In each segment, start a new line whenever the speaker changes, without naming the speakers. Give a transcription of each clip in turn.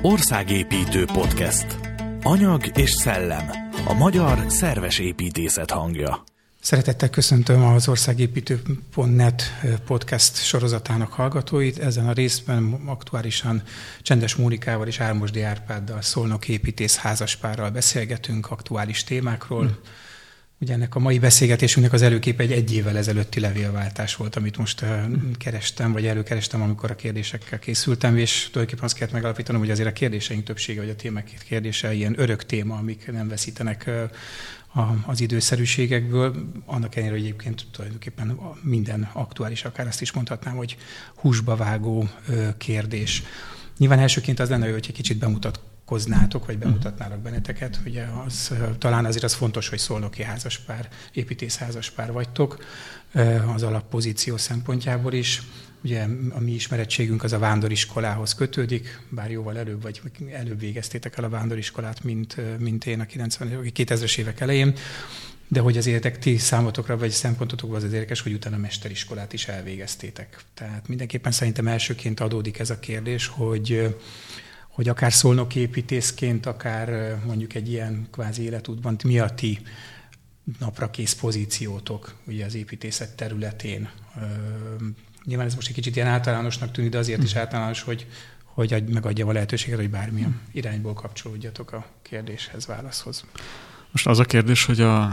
Országépítő Podcast. Anyag és szellem. A magyar szerves építészet hangja.
Szeretettel köszöntöm az Országépítő.net podcast sorozatának hallgatóit. Ezen a részben aktuálisan Csendes Mónikával és Ármosdi Árpáddal, szolnoki építész házaspárral beszélgetünk aktuális témákról. Ugye ennek a mai beszélgetésünknek az előképe egy évvel ezelőtti levélváltás volt, amit most kerestem, vagy előkerestem, amikor a kérdésekkel készültem, és tulajdonképpen azt kellett megalapítanom, hogy azért a kérdéseink többsége, vagy a témák kérdése ilyen örök téma, amik nem veszítenek az időszerűségekből, annak ellenére, hogy egyébként tulajdonképpen minden aktuális, akár azt is mondhatnám, hogy húsba vágó kérdés. Nyilván elsőként az lenne jó, hogy egy kicsit bemutatkoznátok, vagy bemutatnának benneteket. Ugye talán azért az fontos, hogy szolnoki házaspár, építész házaspár vagytok, az alappozíció szempontjából is. Ugye a mi ismerettségünk az a vándoriskolához kötődik, bár jóval előbb végeztétek el a vándoriskolát, mint én a 2000-es évek elején, de hogy az életek ti számotokra, vagy szempontotokban az érdekes, hogy utána mesteriskolát is elvégeztétek. Tehát mindenképpen szerintem elsőként adódik ez a kérdés, hogy akár szolnoki építészként, akár mondjuk egy ilyen kvázi életútban, mi a ti naprakész pozíciótok ugye az építészet területén. Nyilván ez most egy kicsit ilyen általánosnak tűnik, de azért is általános, hogy megadjam a lehetőséget, hogy bármilyen irányból kapcsolódjatok a kérdéshez, válaszhoz.
Most az a kérdés,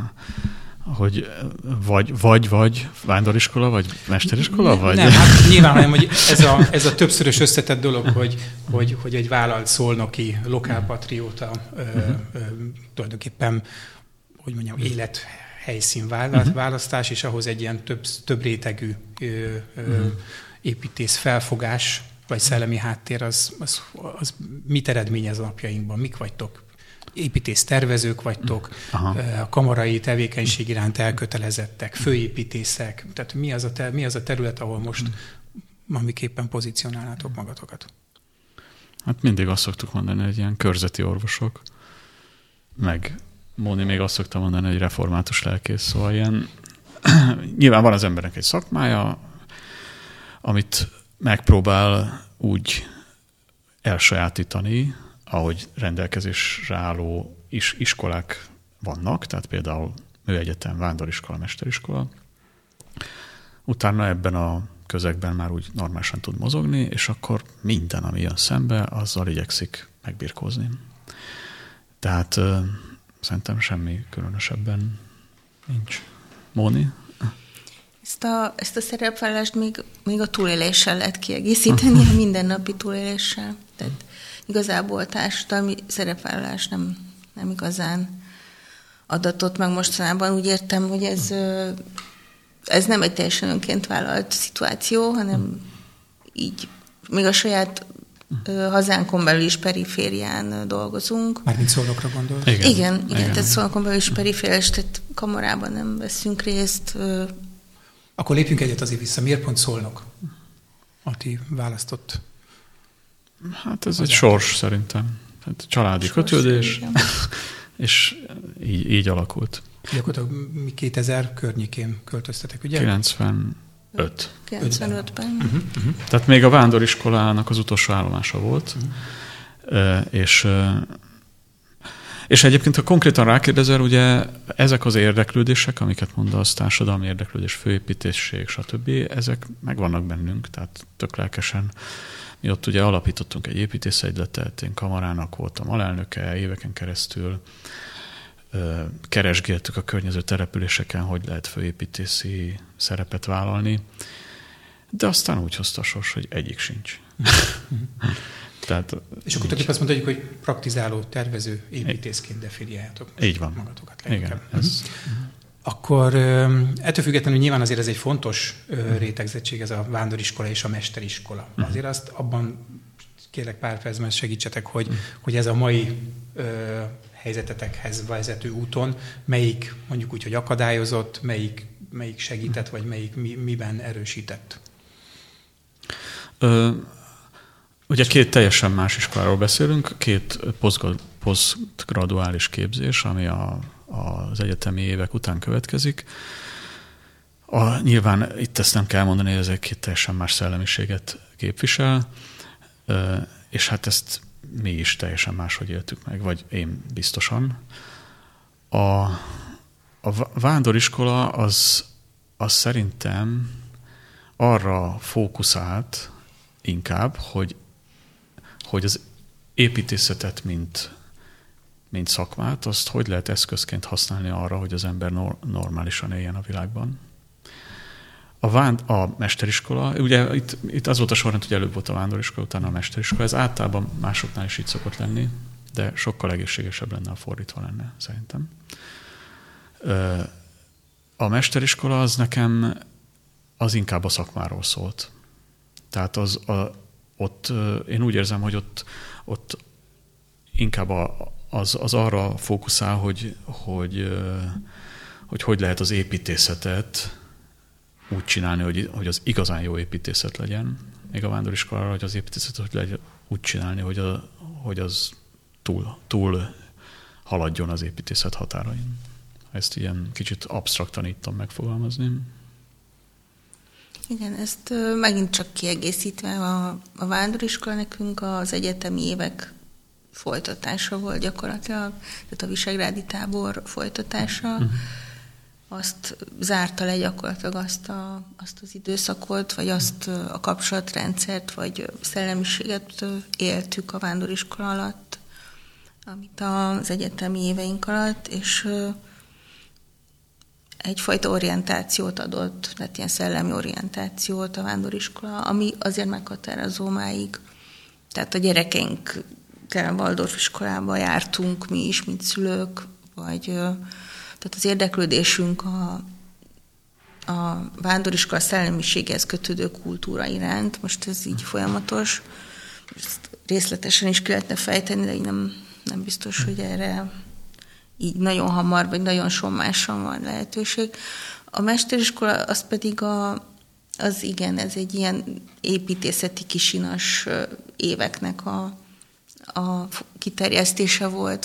hogy vagy vándoriskola, vagy mesteriskola? Vagy?
Nem, hát nyilván, hanem, hogy ez a többszörös összetett dolog, hogy egy vállalt szolnoki lokálpatrióta tulajdonképpen, hogy mondjam, élethelyszín választás, és ahhoz egy ilyen több rétegű építész felfogás, vagy szellemi háttér, az mit eredményez a napjainkban? Mik vagytok? Építész tervezők vagytok, a kamarai tevékenység iránt elkötelezettek, főépítészek. Tehát mi az a terület, ahol most amiképpen pozícionálnátok magatokat?
Hát mindig azt szoktuk mondani, hogy ilyen körzeti orvosok, meg Móni még azt szokta mondani, hogy református lelkész, szóval ilyen nyilván van az embernek egy szakmája, amit megpróbál úgy elsajátítani, ahogy rendelkezésre álló iskolák vannak, tehát például műegyetem, vándoriskola, mesteriskola. Utána ebben a közegben már úgy normálisan tud mozogni, és akkor minden, ami jön szembe, azzal igyekszik megbirkózni. Tehát szerintem semmi különösebben nincs. Móni?
Ezt a szerepvállalást még a túléléssel lehet kiegészíteni, a mindennapi túléléssel. Tehát igazából társadalmi szerepvállalás nem igazán adatot meg mostanában. Úgy értem, hogy ez nem egy teljesen önként vállalt szituáció, hanem így még a saját hazánkon belül is periférián dolgozunk.
Mármint Szolnokra gondolsz?
Igen, tehát Szolnokon belül is perifériás, tehát kamarában nem veszünk részt.
Akkor lépjünk egyet azért vissza. Miért pont Szolnok a ti választott?
Hát ez egy sors szerintem. Hát családi kötődés, és így alakult.
Gyakorlatilag 2000 környékén költöztetek, ugye?
95-ben.
Tehát még a vándoriskolának az utolsó állomása volt, és egyébként, ha konkrétan rákérdezel, ugye ezek az érdeklődések, amiket mondasz, társadalmi érdeklődés, főépítészség, stb., ezek megvannak bennünk, tehát tök lelkesen. Mi ott ugye alapítottunk egy építészegyletet, én kamarának voltam alelnöke éveken keresztül, keresgéltük a környező településeken, hogy lehet főépítészi szerepet vállalni, de aztán úgy hozta a sors, hogy egyik sincs. Tehát, és akkor
azt mondhatjuk, hogy praktizáló, tervező építészként definiáljátok magatokat.
Igen.
Akkor ettől függetlenül nyilván azért ez egy fontos rétegzettség, ez a vándoriskola és a mesteriskola. Azért azt abban kérlek pár percben segítsetek, hogy ez a mai helyzetetekhez vezető úton melyik mondjuk úgy, hogy akadályozott, melyik segített, vagy melyik miben erősített?
Ugye két teljesen más iskoláról beszélünk, két posztgraduális képzés, ami az egyetemi évek után következik. Nyilván itt ezt nem kell mondani, hogy ez egy két teljesen más szellemiséget képvisel, és hát ezt mi is teljesen máshogy éltük meg, vagy én biztosan. A vándoriskola az szerintem arra fókuszált inkább, hogy az építészetet, mint szakmát, azt hogy lehet eszközként használni arra, hogy az ember normálisan éljen a világban. A mesteriskola, ugye itt az volt a sorrend, hogy előbb volt a vándoriskola, utána a mesteriskola, ez általában másoknál is így szokott lenni, de sokkal egészségesebb lenne, ha fordítva lenne, szerintem. A mesteriskola az nekem az inkább a szakmáról szólt. Tehát ott én úgy érzem, hogy ott inkább az arra fókuszál, hogy lehet az építészetet úgy csinálni, hogy az igazán jó építészet legyen. Még a vándoriskolára, hogy az építészetet hogy lehet úgy csinálni, hogy az túl haladjon az építészet határain. Ezt ilyen kicsit absztraktan tudtam megfogalmazni.
Igen, ezt megint csak kiegészítve a vándoriskola nekünk az egyetemi évek folytatása volt gyakorlatilag, tehát a visegrádi tábor folytatása. Azt zárta le gyakorlatilag azt az időszakot, vagy azt a kapcsolatrendszert, vagy szellemiséget éltük a vándoriskola alatt, amit az egyetemi éveink alatt, és egyfajta orientációt adott, tehát ilyen szellemi orientációt a vándoriskola, ami azért meghatározó máig. Tehát a gyerekeinkkel Waldorf iskolába jártunk mi is, mint szülők, vagy tehát az érdeklődésünk a vándoriskola szellemiséghez kötődő kultúra iránt, most ez így folyamatos, ezt részletesen is ki lehetne fejteni, de így nem biztos, hogy erre így nagyon hamar, vagy nagyon sommásan van lehetőség. A mesteriskola az pedig ez egy ilyen építészeti kisinas éveknek a kiterjesztése volt,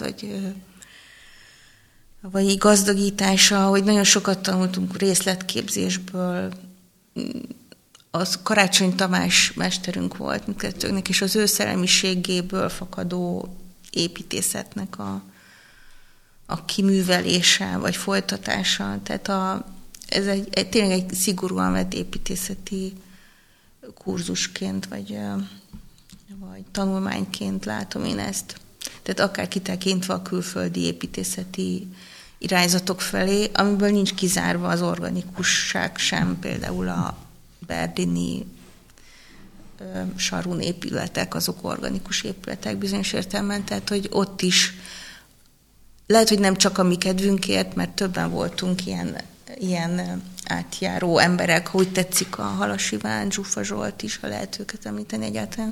vagy gazdagítása, hogy nagyon sokat tanultunk részletképzésből. Az Karácsony Tamás mesterünk volt mindkettőnknek, és az ő szellemiségéből fakadó építészetnek a kiművelése, vagy folytatása. Tehát ez tényleg egy szigorúan vett építészeti kurzusként, vagy tanulmányként látom én ezt. Tehát akár kitekintve a külföldi építészeti irányzatok felé, amiből nincs kizárva az organikusság sem, például a berlini sarun épületek, azok organikus épületek bizonyos értelemben, tehát hogy ott is lehet, hogy nem csak a mi kedvünkért, mert többen voltunk ilyen átjáró emberek, ha úgy tetszik, a Halas Iván, Zsufa Zsolt is, ha lehet őket említeni egyáltalán,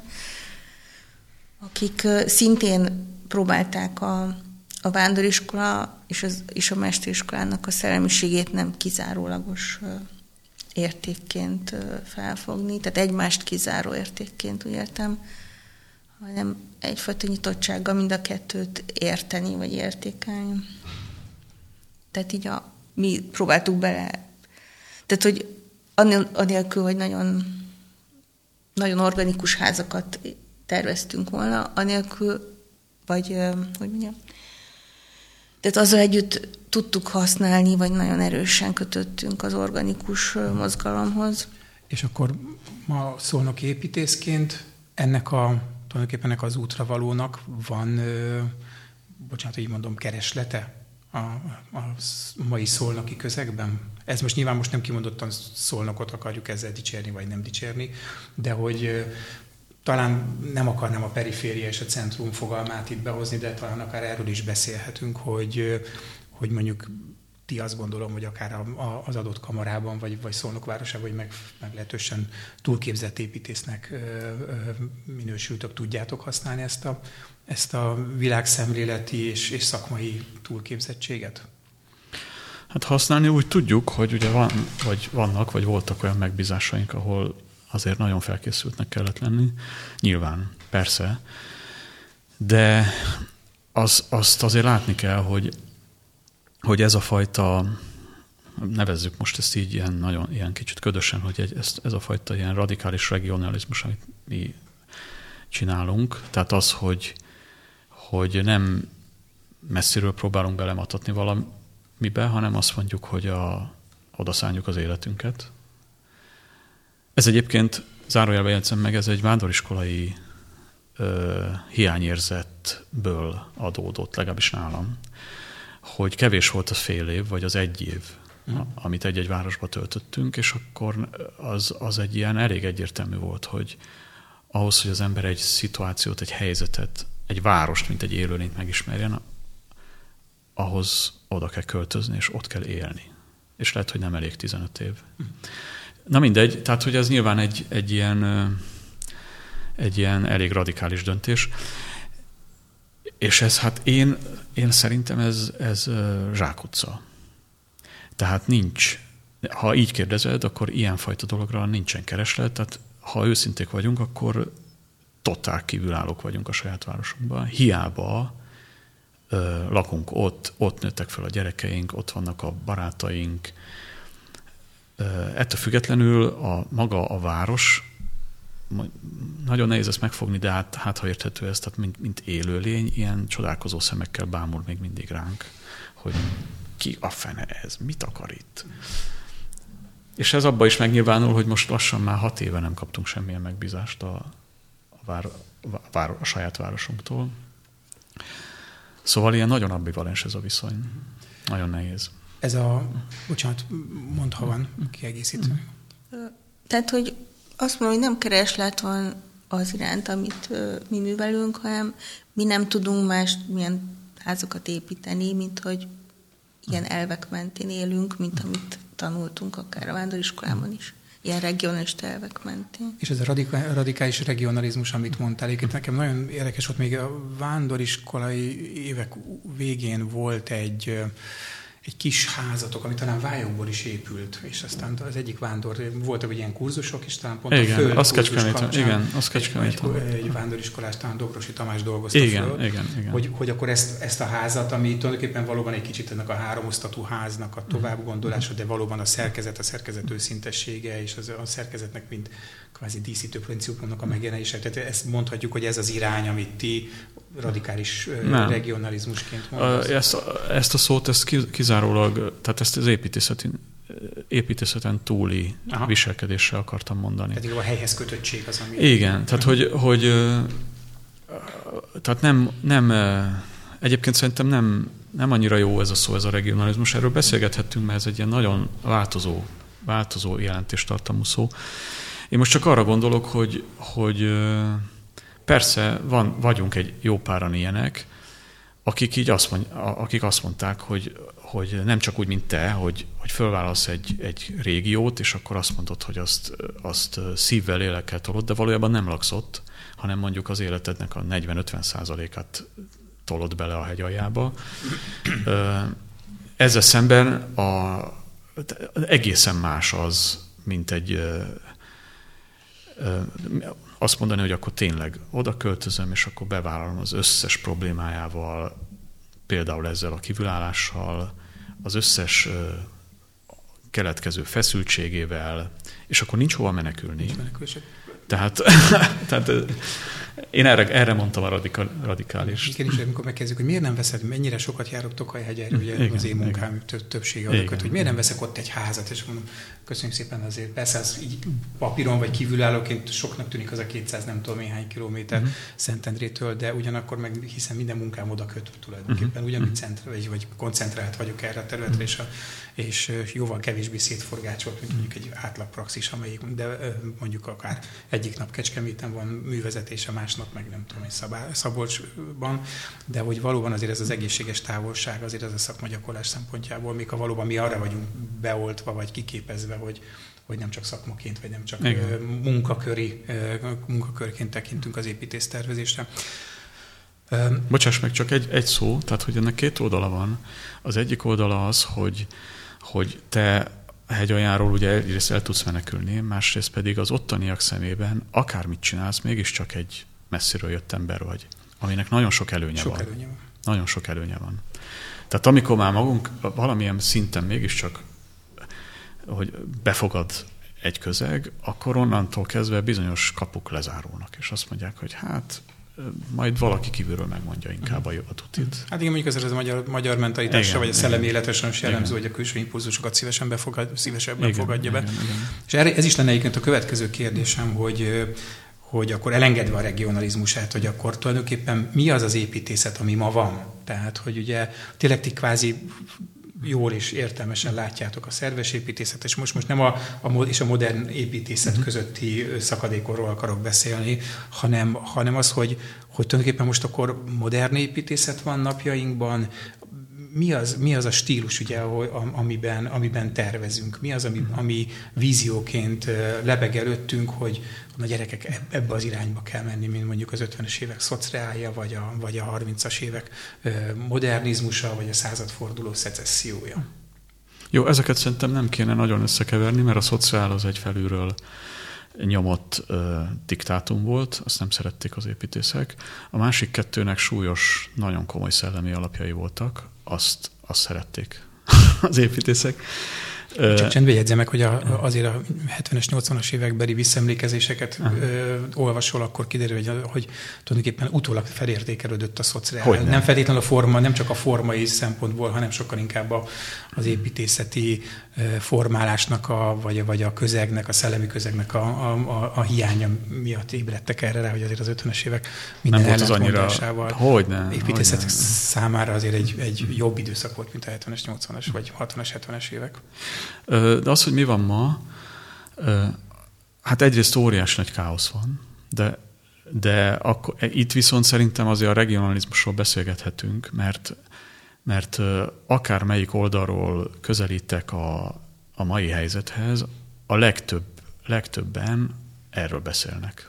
akik szintén próbálták a vándoriskola és a mesteriskolának a szellemiségét nem kizárólagos értékként felfogni, tehát egymást kizáró értékként, úgy értem, hanem egyfajta nyitottsággal mind a kettőt érteni, vagy értékelni. Tehát így mi próbáltuk bele. Tehát, hogy anélkül, hogy nagyon, nagyon organikus házakat terveztünk volna, anélkül, vagy hogy mondjam, tehát azzal együtt tudtuk használni, vagy nagyon erősen kötöttünk az organikus mozgalomhoz.
És akkor ma Szolnoki építészként tulajdonképpen ennek az útravalónak van, bocsánat, így mondom, kereslete a mai szolnoki közegben? Ez most nyilván nem kimondottan Szolnokot akarjuk ezzel dicsérni, vagy nem dicsérni, de hogy talán nem akarnám a periféria és a centrum fogalmát itt behozni, de talán akár erről is beszélhetünk, hogy mondjuk ti azt gondolom, hogy akár az adott kamarában, vagy Szolnok városában, hogy meglehetősen túlképzett építésznek minősültök, tudjátok használni ezt a világszemléleti és szakmai túlképzettséget?
Hát használni úgy tudjuk, hogy ugye vannak, vagy voltak olyan megbízásaink, ahol azért nagyon felkészültnek kellett lenni. Nyilván, persze. De azt azért látni kell, hogy ez a fajta, nevezzük most ezt így ilyen kicsit ködösen, hogy ez a fajta ilyen radikális regionalizmus, amit mi csinálunk, tehát az, hogy hogy nem messziről próbálunk belematatni valamibe, hanem azt mondjuk, hogy oda szánjuk az életünket. Ez egyébként, zárójelben jegyzem meg, ez egy vándoriskolai hiányérzetből adódott, legalábbis nálam, hogy kevés volt az fél év, vagy az 1 év, amit egy-egy városba töltöttünk, és akkor az egy ilyen elég egyértelmű volt, hogy ahhoz, hogy az ember egy szituációt, egy helyzetet, egy várost, mint egy élőlényt megismerjen, ahhoz oda kell költözni, és ott kell élni. És lehet, hogy nem elég 15 év. Na mindegy, tehát hogy ez nyilván egy ilyen elég radikális döntés. És ez hát én szerintem ez zsákutca. Tehát nincs, ha így kérdezed, akkor ilyenfajta dologra nincsen kereslet, tehát ha őszinték vagyunk, akkor totál kívülállók vagyunk a saját városunkban. Hiába lakunk ott nőttek fel a gyerekeink, ott vannak a barátaink. Ettől függetlenül maga a város, nagyon nehéz ezt megfogni, de hát ha érthető ez, tehát mint élőlény, ilyen csodálkozó szemekkel bámul még mindig ránk, hogy ki a fene ez, mit akar itt? És ez abban is megnyilvánul, hogy most lassan már 6 éve nem kaptunk semmilyen megbízást a saját városunktól. Szóval ilyen nagyon ambivalens ez a viszony. Nagyon nehéz.
Ez bocsánat, mondd, ha van kiegészítő.
Tehát, hogy azt mondom, hogy nem kereslet van az iránt, amit mi művelünk, hanem mi nem tudunk más milyen házakat építeni, mint hogy ilyen elvek mentén élünk, mint amit tanultunk akár a vándoriskolában is. Ilyen regionalista elvek mentén.
És ez a radikális regionalizmus, amit mondtál, egyébként nekem nagyon érdekes volt, még a vándoriskolai évek végén volt egy kis házatok, ami talán vályokból is épült, és aztán az egyik vándor, voltak ilyen kurzusok, és talán pont
igen,
a föld kurzus kapcsán
egy
vándoriskolás, talán Dobrosi Tamás dolgozta föl,
igen.
Hogy akkor ezt a házat, ami tulajdonképpen valóban egy kicsit ennek a háromosztatú háznak a továbbgondolása, de valóban a szerkezet őszintessége, és a szerkezetnek mint kvázi díszítő principumnak a megjelenése. Tehát ezt mondhatjuk, hogy ez az irány, amit ti radikális regionalizmusként mondasz.
Ezt a szót, kizárólag, tehát ezt az építészeten túli viselkedéssel akartam mondani.
Tehát a helyhez kötöttség az, ami...
Igen, tehát tehát nem egyébként szerintem nem annyira jó ez a szó, ez a regionalizmus. Erről beszélgethettünk, mert ez egy ilyen nagyon változó jelentéstartalmú szó. Én most csak arra gondolok, hogy persze vagyunk egy jó páran ilyenek, akik azt mondták, hogy nem csak úgy, mint te, hogy fölvállalsz egy régiót, és akkor azt mondod, hogy azt szívvel, lélekkel tolod, de valójában nem laksz ott, hanem mondjuk az életednek a 40-50%-át tolod bele a hegyaljába. Ezzel szemben egészen más az, mint azt mondani, hogy akkor tényleg oda költözöm, és akkor bevállalom az összes problémájával, például ezzel a kívülállással, az összes keletkező feszültségével, és akkor nincs hova menekülni. Tehát én erre mondtam a radikális.
Igen, és amikor megkezdjük, hogy miért nem veszed, mennyire sokat járok Tokaj-hegyre, ugye az én munkám többsége adokat, hogy miért nem veszek ott egy házat, és mondom, köszönjük szépen azért. Persze az így papíron vagy kívülállóként soknak tűnik az a 200 nem tudom néhány kilométer Szentendrétől, de ugyanakkor meg hiszen minden munkám oda köt tulajdonképpen, ugyanúgy vagy koncentrált vagyok erre a területre, és jóval kevésbé szétforgácsolt, mint mondjuk egy átlag praxis, amelyik, de mondjuk akár egyik nap Kecskeméten van művezetése, másnap meg nem tudom, egy Szabolcsban, de hogy valóban azért ez az egészséges távolság, azért ez a szakmagyakorlás szempontjából, még ha valóban mi arra vagyunk beoltva, vagy kiképezve, hogy nem csak szakmaként, vagy nem csak munkakörként tekintünk az építésztervezésre.
Bocsáss meg, csak egy szó, tehát hogy ennek 2 oldala van. Az egyik oldala az, hogy te hegyaljáról ugye egyrészt el tudsz menekülni, másrészt pedig az ottaniak szemében akármit csinálsz, mégiscsak egy messziről jött ember vagy, aminek nagyon sok előnye van. Nagyon sok előnye van. Tehát amikor már magunk valamilyen szinten mégiscsak, hogy befogad egy közeg, akkor onnantól kezdve bizonyos kapuk lezárulnak, és azt mondják, hogy hát majd valaki kívülről megmondja inkább a tutit.
Hát igen, mondjuk ez a magyar mentalitásra, vagy a szellemi életre sajnos jellemző, hogy a külső impulzusokat szívesebben fogadja be. Igen. És ez is lenne egyébként a következő kérdésem, hogy akkor elengedve a regionalizmusát, hogy akkor tulajdonképpen mi az az építészet, ami ma van? Tehát, hogy ugye tényleg ti kvázi jól és értelmesen látjátok a szerves építészetet, és most nem a modern építészet közötti szakadékorról akarok beszélni, hanem az, hogy tulajdonképpen most akkor modern építészet van napjainkban, mi az a stílus, ugye, amiben tervezünk? Mi az, ami vízióként lebeg előttünk, hogy a gyerekek ebbe az irányba kell menni, mint mondjuk az 50-es évek szocreálja, vagy a 30-as évek modernizmusa, vagy a századforduló szecessziója?
Jó, ezeket szerintem nem kéne nagyon összekeverni, mert a szociál az egy felülről nyomott diktátum volt, azt nem szerették az építészek. A másik kettőnek súlyos, nagyon komoly szellemi alapjai voltak, azt szerették az építészek.
Csak csendben jegyzem meg, hogy azért a 70-es, 80-as évekbeli visszaemlékezéseket olvasol, akkor kiderül, hogy tulajdonképpen utólag felértékelődött a szociál. Nem feltétlenül a forma, nem csak a formai szempontból, hanem sokkal inkább az építészeti formálásnak, vagy a közegnek, a szellemi közegnek a hiánya miatt ébredtek erre rá, hogy azért az 50-es évek minden ellentmondásával építészet számára azért egy jobb időszak volt, mint a 70-es, 80-as, vagy 60-as, 70-es évek.
De az, hogy mi van ma, hát egyrészt óriás nagy káosz van, de akkor, itt viszont szerintem azért a regionalizmusról beszélgethetünk, mert akár melyik oldalról közelítek a mai helyzethez, a legtöbben erről beszélnek.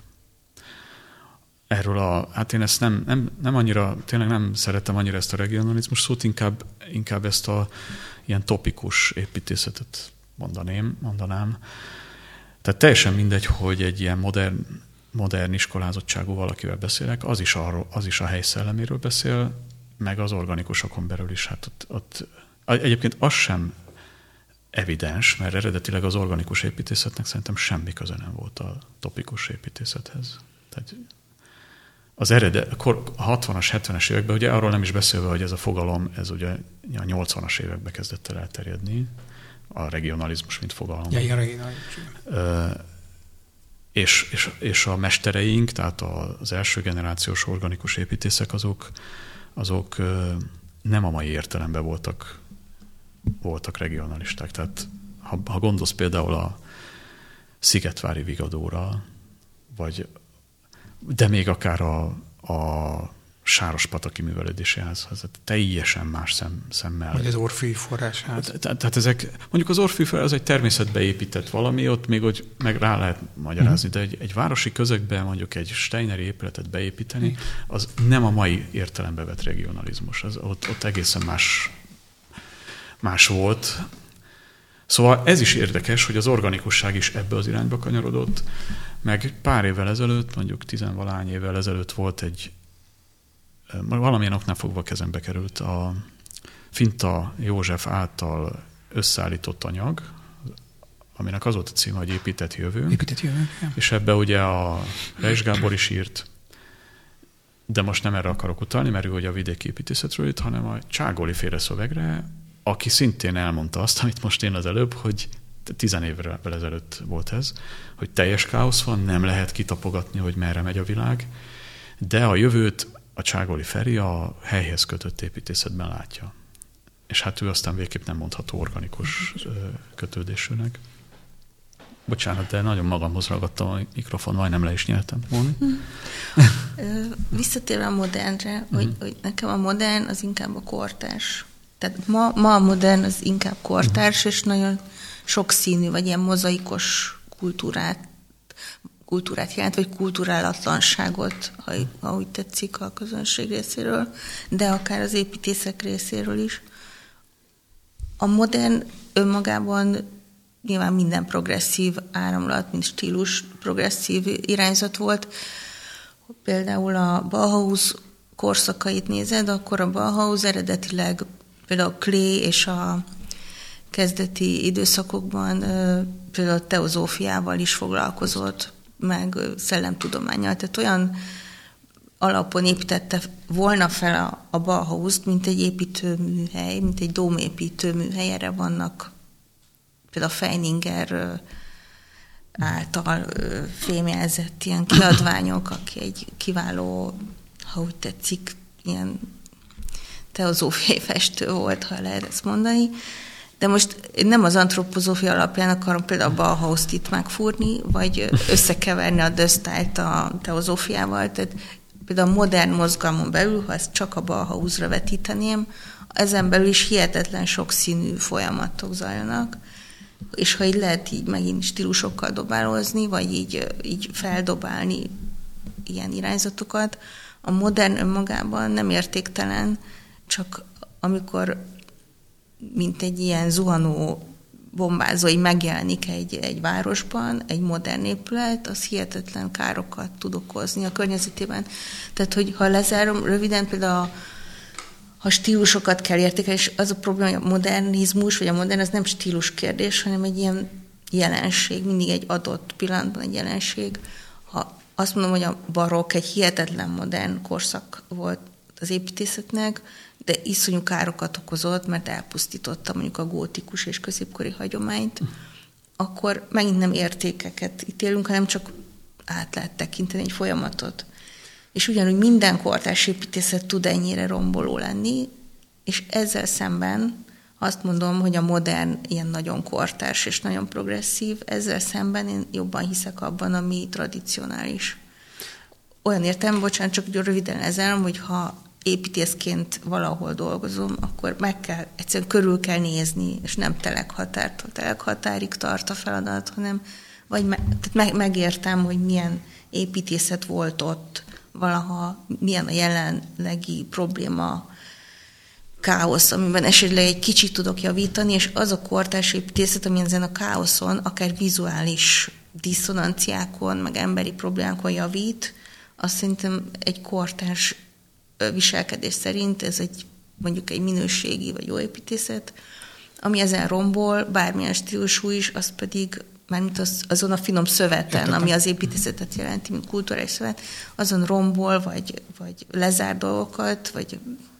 Hát én ezt nem annyira, tényleg nem szeretem annyira ezt a regionalizmus szót, inkább ezt a ilyen topikus építészetet mondanám. Tehát teljesen mindegy, hogy egy ilyen modern iskolázottságú valakivel beszélek, az is a hely szelleméről beszél, meg az organikusokon belül is. Hát ott egyébként az sem evidens, mert eredetileg az organikus építészetnek szerintem semmi köze nem volt a topikus építészethez. Tehát az a 60-as, 70-es években, ugye arról nem is beszélve, hogy ez a fogalom, ez ugye a 80-as években kezdett el elterjedni, a regionalizmus, mint fogalom.
Ja, igen, regionalizmus.
És a mestereink, tehát az első generációs organikus építészek, azok nem a mai értelemben voltak regionalisták. Tehát ha gondolsz például a Szigetvári Vigadóra, de még akár a Sárospataki Művelődési Házhoz, teljesen más szemmel.
Vagy az Orfűi Forrásház.
Tehát ezek, mondjuk az Orfűi Forrásház az egy természetbe épített valami, ott még hogy meg rá lehet magyarázni, de egy városi közegben mondjuk egy steineri épületet beépíteni, az nem a mai értelembe vett regionalizmus. Ott egészen más volt. Szóval ez is érdekes, hogy az organikusság is ebbe az irányba kanyarodott, meg pár évvel ezelőtt, mondjuk 10-valahány évvel ezelőtt volt valamilyen oknál fogva kezembe került a Finta József által összeállított anyag, aminek az volt a címe, hogy Épített jövőnk.
Ja.
És ebbe ugye a Reis Gábor is írt, de most nem erre akarok utalni, mert ő ugye a vidéki építészetről írt, hanem a Cságoli féle szövegre, aki szintén elmondta azt, amit most én az előbb, hogy 10 évvel ezelőtt volt ez, hogy teljes káosz van, nem lehet kitapogatni, hogy merre megy a világ, de a jövőt a Cságoli Feri a helyhez kötött építészetben látja. És hát ő aztán végképp nem mondható organikus kötődésűnek. Bocsánat, de nagyon magamhoz ragadtam a mikrofon, majdnem le is nyeltem.
Visszatérve a modernre, hogy nekem a modern az inkább a kortárs. Tehát ma a modern az inkább kortárs, és nagyon sokszínű, vagy ilyen mozaikos kultúrát jelent, vagy kulturálatlanságot, ha úgy tetszik a közönség részéről, de akár az építészek részéről is. A modern önmagában nyilván minden progresszív áramlat, mint stílus progresszív irányzat volt. Például a Bauhaus korszakait nézed, akkor a Bauhaus eredetileg például a Klee és a kezdeti időszakokban például a teozófiával is foglalkozott, meg szellemtudománnyal. Tehát olyan alapon építette volna fel a Bauhaust, mint egy építőműhely, mint egy dómépítőműhely. Erre vannak például a Feininger által fémjelzett ilyen kiadványok, aki egy kiváló, ha úgy tetszik, ilyen teozófiai festő volt, ha lehet ezt mondani. De most nem az antropozófia alapján akarom például a Bauhaust itt megfúrni, vagy összekeverni a Dösztályt a teozófiával. Tehát például a modern mozgalmon belül, ha ezt csak a Bauhausra vetíteném, ezen belül is hihetetlen sokszínű folyamatok zajlanak, és ha így lehet így megint stílusokkal dobálózni, vagy így feldobálni ilyen irányzatokat, a modern önmagában nem értéktelen, csak amikor mint egy ilyen zuhanó bombázó, így megjelenik egy városban, egy modern épület, az hihetetlen károkat tud okozni a környezetében. Tehát, hogy ha lezárom röviden, például ha stílusokat kell értékelni, és az a probléma, hogy a modernizmus, vagy a modern, az nem stílus kérdés, hanem egy ilyen jelenség, mindig egy adott pillanatban egy jelenség. Ha azt mondom, hogy a barokk egy hihetetlen modern korszak volt az építészetnek, de iszonyú károkat okozott, mert elpusztította mondjuk a gótikus és középkori hagyományt, akkor megint nem értékeket ítélünk, hanem csak át lehet tekinteni egy folyamatot. És ugyanúgy minden kortárs építészet tud ennyire romboló lenni, és ezzel szemben azt mondom, hogy a modern ilyen nagyon kortárs és nagyon progresszív, ezzel szemben én jobban hiszek abban, ami tradicionális. Olyan értem, bocsánat, csak röviden ezen, hogy ha építészként valahol dolgozom, akkor egyszerűen körül kell nézni, és nem telekhatárig tart a feladat, hanem megértem, hogy milyen építészet volt ott, valaha milyen a jelenlegi probléma, káosz, amiben esetleg egy kicsit tudok javítani, és az a kortárs építészet, ami ezen a káoszon, akár vizuális diszonanciákon, meg emberi problémákon javít, azt szerintem egy kortárs viselkedés szerint ez mondjuk egy minőségi vagy jó építészet, ami ezen rombol, bármilyen stílusú is, az pedig mármint azon a finom szöveten, ami az építészetet jelenti, mint kulturális szövet, azon rombol, vagy lezár dolgokat, vagy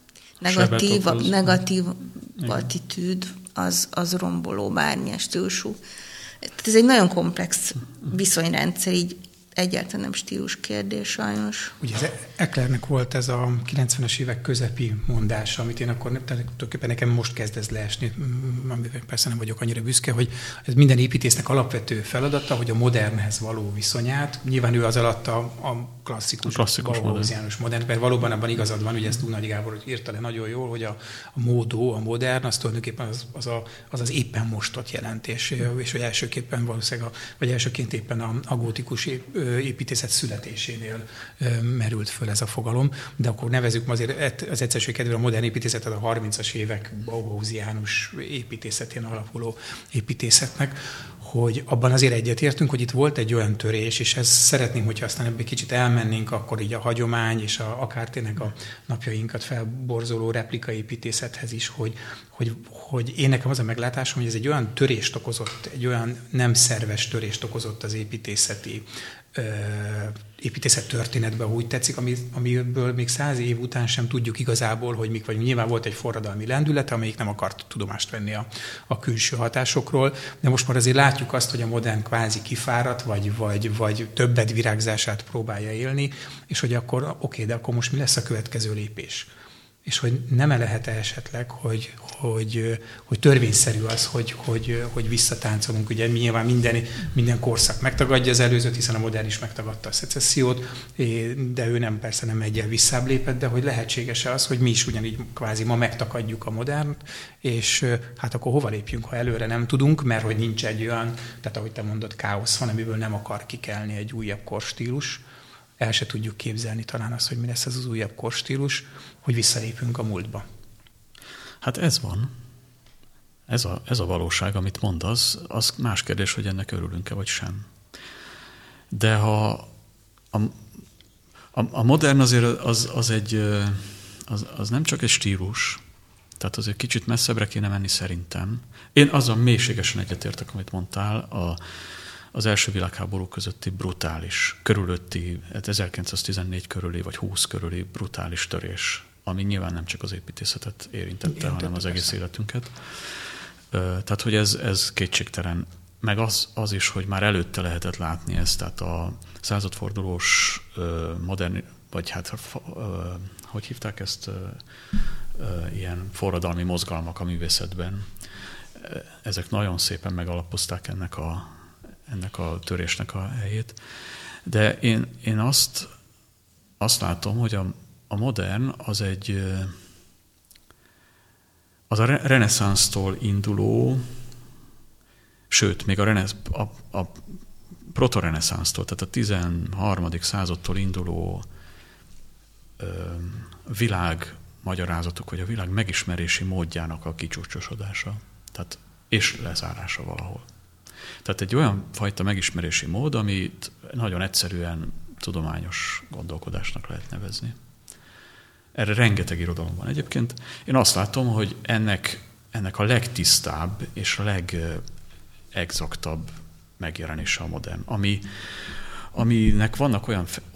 negatív attitűd, az romboló bármilyen stílusú. Tehát ez egy nagyon komplex viszonyrendszer, így egyáltalán nem stílus kérdés, sajnos.
Ugye Ecklernek volt ez a 90-es évek közepi mondása, amit én akkor tulajdonképpen nekem most kezd ez leesni, amivel persze nem vagyok annyira büszke, hogy ez minden építésznek alapvető feladata, hogy a modernhez való viszonyát, nyilván ő az alatt a klasszikus bauhausiánus modern, mert valóban abban igazad van, ugye ezt Nagy Gábor írta le nagyon jól, hogy a módó, a modern, az tulajdonképpen az éppen mostot jelent, és hogy elsőképpen valószínűleg, vagy elsőként éppen a gótikus építészet születésénél merült föl ez a fogalom, de akkor nevezzük azért az egyszerűség kedvéért a modern építészetet a 30-as évek bauhausiánus építészetén alapuló építészetnek, hogy abban azért egyetértünk, hogy itt volt egy olyan törés, és ezt szeretném, hogyha aztán ebben kicsit elmennénk, akkor így a hagyomány, és akár tényleg a napjainkat felborzoló replikaépítészethez is, hogy én nekem az a meglátásom, hogy ez egy olyan törést okozott, egy olyan nem szerves törést okozott az építészet történetben, úgy tetszik, amiből még 100 év után sem tudjuk igazából, hogy mik vagy. Nyilván volt egy forradalmi lendület, amelyik nem akart tudomást venni a külső hatásokról, de most már azért látjuk azt, hogy a modern kvázi kifáradt, vagy többet virágzását próbálja élni, és hogy akkor oké, de akkor most mi lesz a következő lépés? És hogy nem lehet esetleg, hogy törvényszerű az, hogy visszatáncolunk. Ugye nyilván minden korszak megtagadja az előzőt, hiszen a modern is megtagadta a szecessziót, de ő persze nem egyen visszább lépett, de hogy lehetséges-e az, hogy mi is ugyanígy kvázi ma megtakadjuk a modernt, és hát akkor hova lépjünk, ha előre nem tudunk, mert hogy nincs egy olyan, tehát ahogy te mondod, káosz van, amiből nem akar kikelni egy újabb korstílus. El se tudjuk képzelni talán azt, hogy mi lesz ez az újabb korstílus, hogy visszalépünk a múltba.
Hát ez van. Ez a valóság, amit mondasz, az más kérdés, hogy ennek örülünk-e, vagy sem. De ha a modern azért az nem csak egy stílus, tehát azért kicsit messzebbre kéne menni szerintem. Én azon mélységesen egyetértek, amit mondtál, az első világháború közötti brutális, körülötti, 1914 körüli vagy 20 körüli brutális törés, ami nyilván nem csak az építészetet érintette, hanem az egész életünket. Tehát, hogy ez kétségtelen. Meg az is, hogy már előtte lehetett látni ezt, tehát a századfordulós modern, vagy hát hogy hívták ezt, ilyen forradalmi mozgalmak a művészetben. Ezek nagyon szépen megalapozták ennek a törésnek a helyét. De én azt látom, hogy a modern az az a reneszánsztól induló, sőt, még a protoreneszánsztól, tehát a 13. századtól induló világmagyarázatok, vagy a világ megismerési módjának a kicsúcsosodása, tehát és lezárása valahol. Tehát egy olyan fajta megismerési mód, amit nagyon egyszerűen tudományos gondolkodásnak lehet nevezni. Erre rengeteg irodalom van egyébként. Én azt látom, hogy ennek a legtisztább és a legexaktabb megjelenése a modern, aminek vannak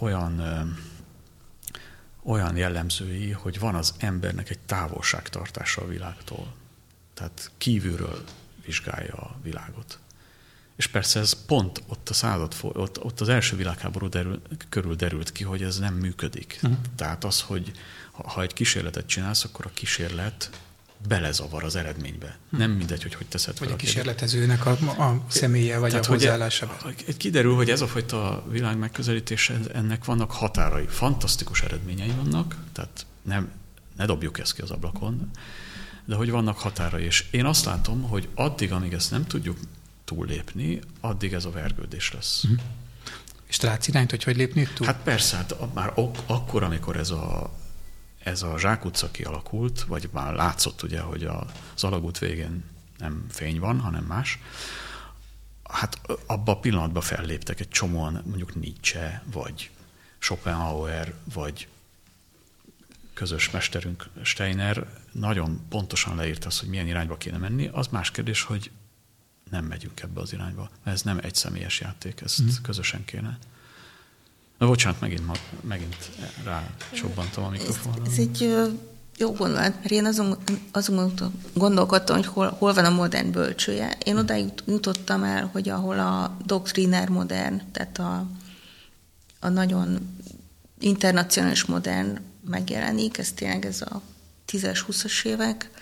olyan jellemzői, hogy van az embernek egy távolságtartása a világtól. Tehát kívülről vizsgálja a világot. És persze ez pont ott az első világháború körül derült ki, hogy ez nem működik. Tehát az, hogy ha egy kísérletet csinálsz, akkor a kísérlet belezavar az eredménybe. Nem mindegy, hogy teszed fel.
Vagy a kísérletezőnek a személye, vagy tehát, a hozzáállása.
Kiderül, hogy ez a fajta világ megközelítés, ennek vannak határai. Fantasztikus eredményei vannak, tehát ne dobjuk ezt ki az ablakon, de hogy vannak határai. És én azt látom, hogy addig, amíg ezt nem tudjuk túllépni, addig ez a vergődés lesz.
És te látsz irányt, hogy lépni túl?
Hát persze, hát már akkor, amikor ez a zsákutca kialakult, vagy már látszott ugye, hogy az alagút végén nem fény van, hanem más, hát abban a pillanatban felléptek egy csomóan, mondjuk Nietzsche, vagy Schopenhauer, vagy közös mesterünk Steiner nagyon pontosan leírta azt, hogy milyen irányba kéne menni. Az más kérdés, hogy nem megyünk ebbe az irányba. Ez nem egy személyes játék, ezt közösen kéne. Na, bocsánat, megint rácsobbantam a mikrofonra.
Ez egy jó gondolat, mert én azon gondolkodtam, hogy hol van a modern bölcsője. Én odáig jutottam el, hogy ahol a doktriner modern, tehát a nagyon internacionális modern megjelenik, ez tényleg ez a 10-es, 20-as évek,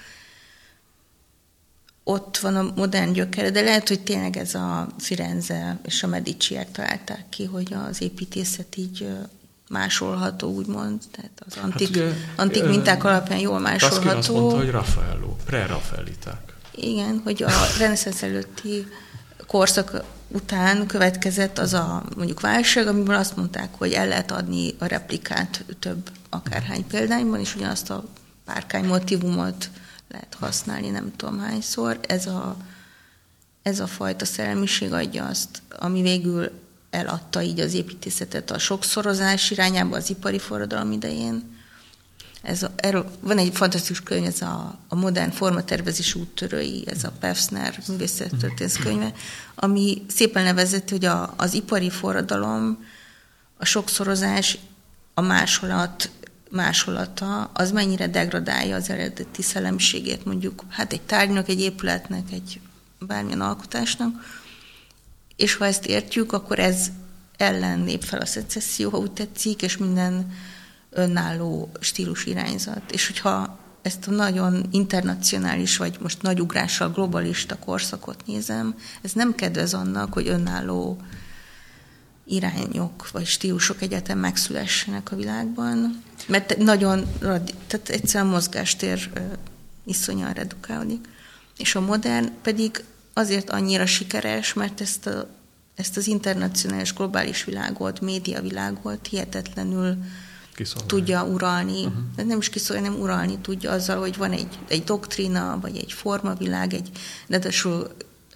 ott van a modern gyökere, de lehet, hogy tényleg ez a Firenze és a Mediciek találták ki, hogy az építészet így másolható, úgymond, tehát az antik minták alapján jól másolható.
Azt mondta, hogy Raffaello, pre-Raffaeliták.
Igen, hogy a reneszánsz előtti korszak után következett az a mondjuk válság, amiből azt mondták, hogy el lehet adni a replikát több akárhány példányban, és ugyanazt a párkány motívumot lehet használni, nem tudom hányszor. Ez a fajta szellemiség adja azt, ami végül eladta így az építészetet a sokszorozás irányába az ipari forradalom idején. Erről van egy fantasztikus könyv, ez a modern formatervezés úttörői, ez a Pevsner művészettörténész könyve, ami szépen levezeti, hogy az ipari forradalom, a sokszorozás, a másolata, az mennyire degradálja az eredeti szellemiségét, mondjuk hát egy tárgynak, egy épületnek, egy bármilyen alkotásnak, és ha ezt értjük, akkor ez ellen lép fel a szecesszió, ha úgy tetszik, és minden önálló stílus irányzat. És hogyha ezt a nagyon internacionális, vagy most nagy ugrással globalista korszakot nézem, ez nem kedvez annak, hogy önálló irányok, vagy stílusok egyetem megszülessenek a világban, mert tehát egyszerűen a mozgástér iszonyan redukálódik. És a modern pedig azért annyira sikeres, mert ezt az internacionális globális világot, médiavilágot hihetetlenül tudja uralni. Nem is kiszolgálni, nem uralni tudja azzal, hogy van egy doktrína, vagy egy formavilág, egy ráadásul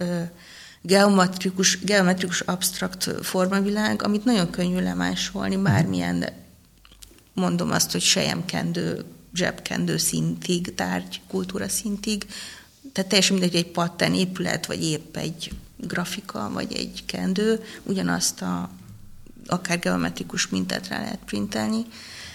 geometrikus absztrakt formavilág, amit nagyon könnyű lemásolni, bármilyen, mondom azt, hogy selyemkendő, zsebkendő szintig, tárgy, kultúra szintig. Tehát teljesen mindegy, egy patten épület, vagy épp egy grafika, vagy egy kendő, ugyanazt akár geometrikus mintát rá lehet printelni.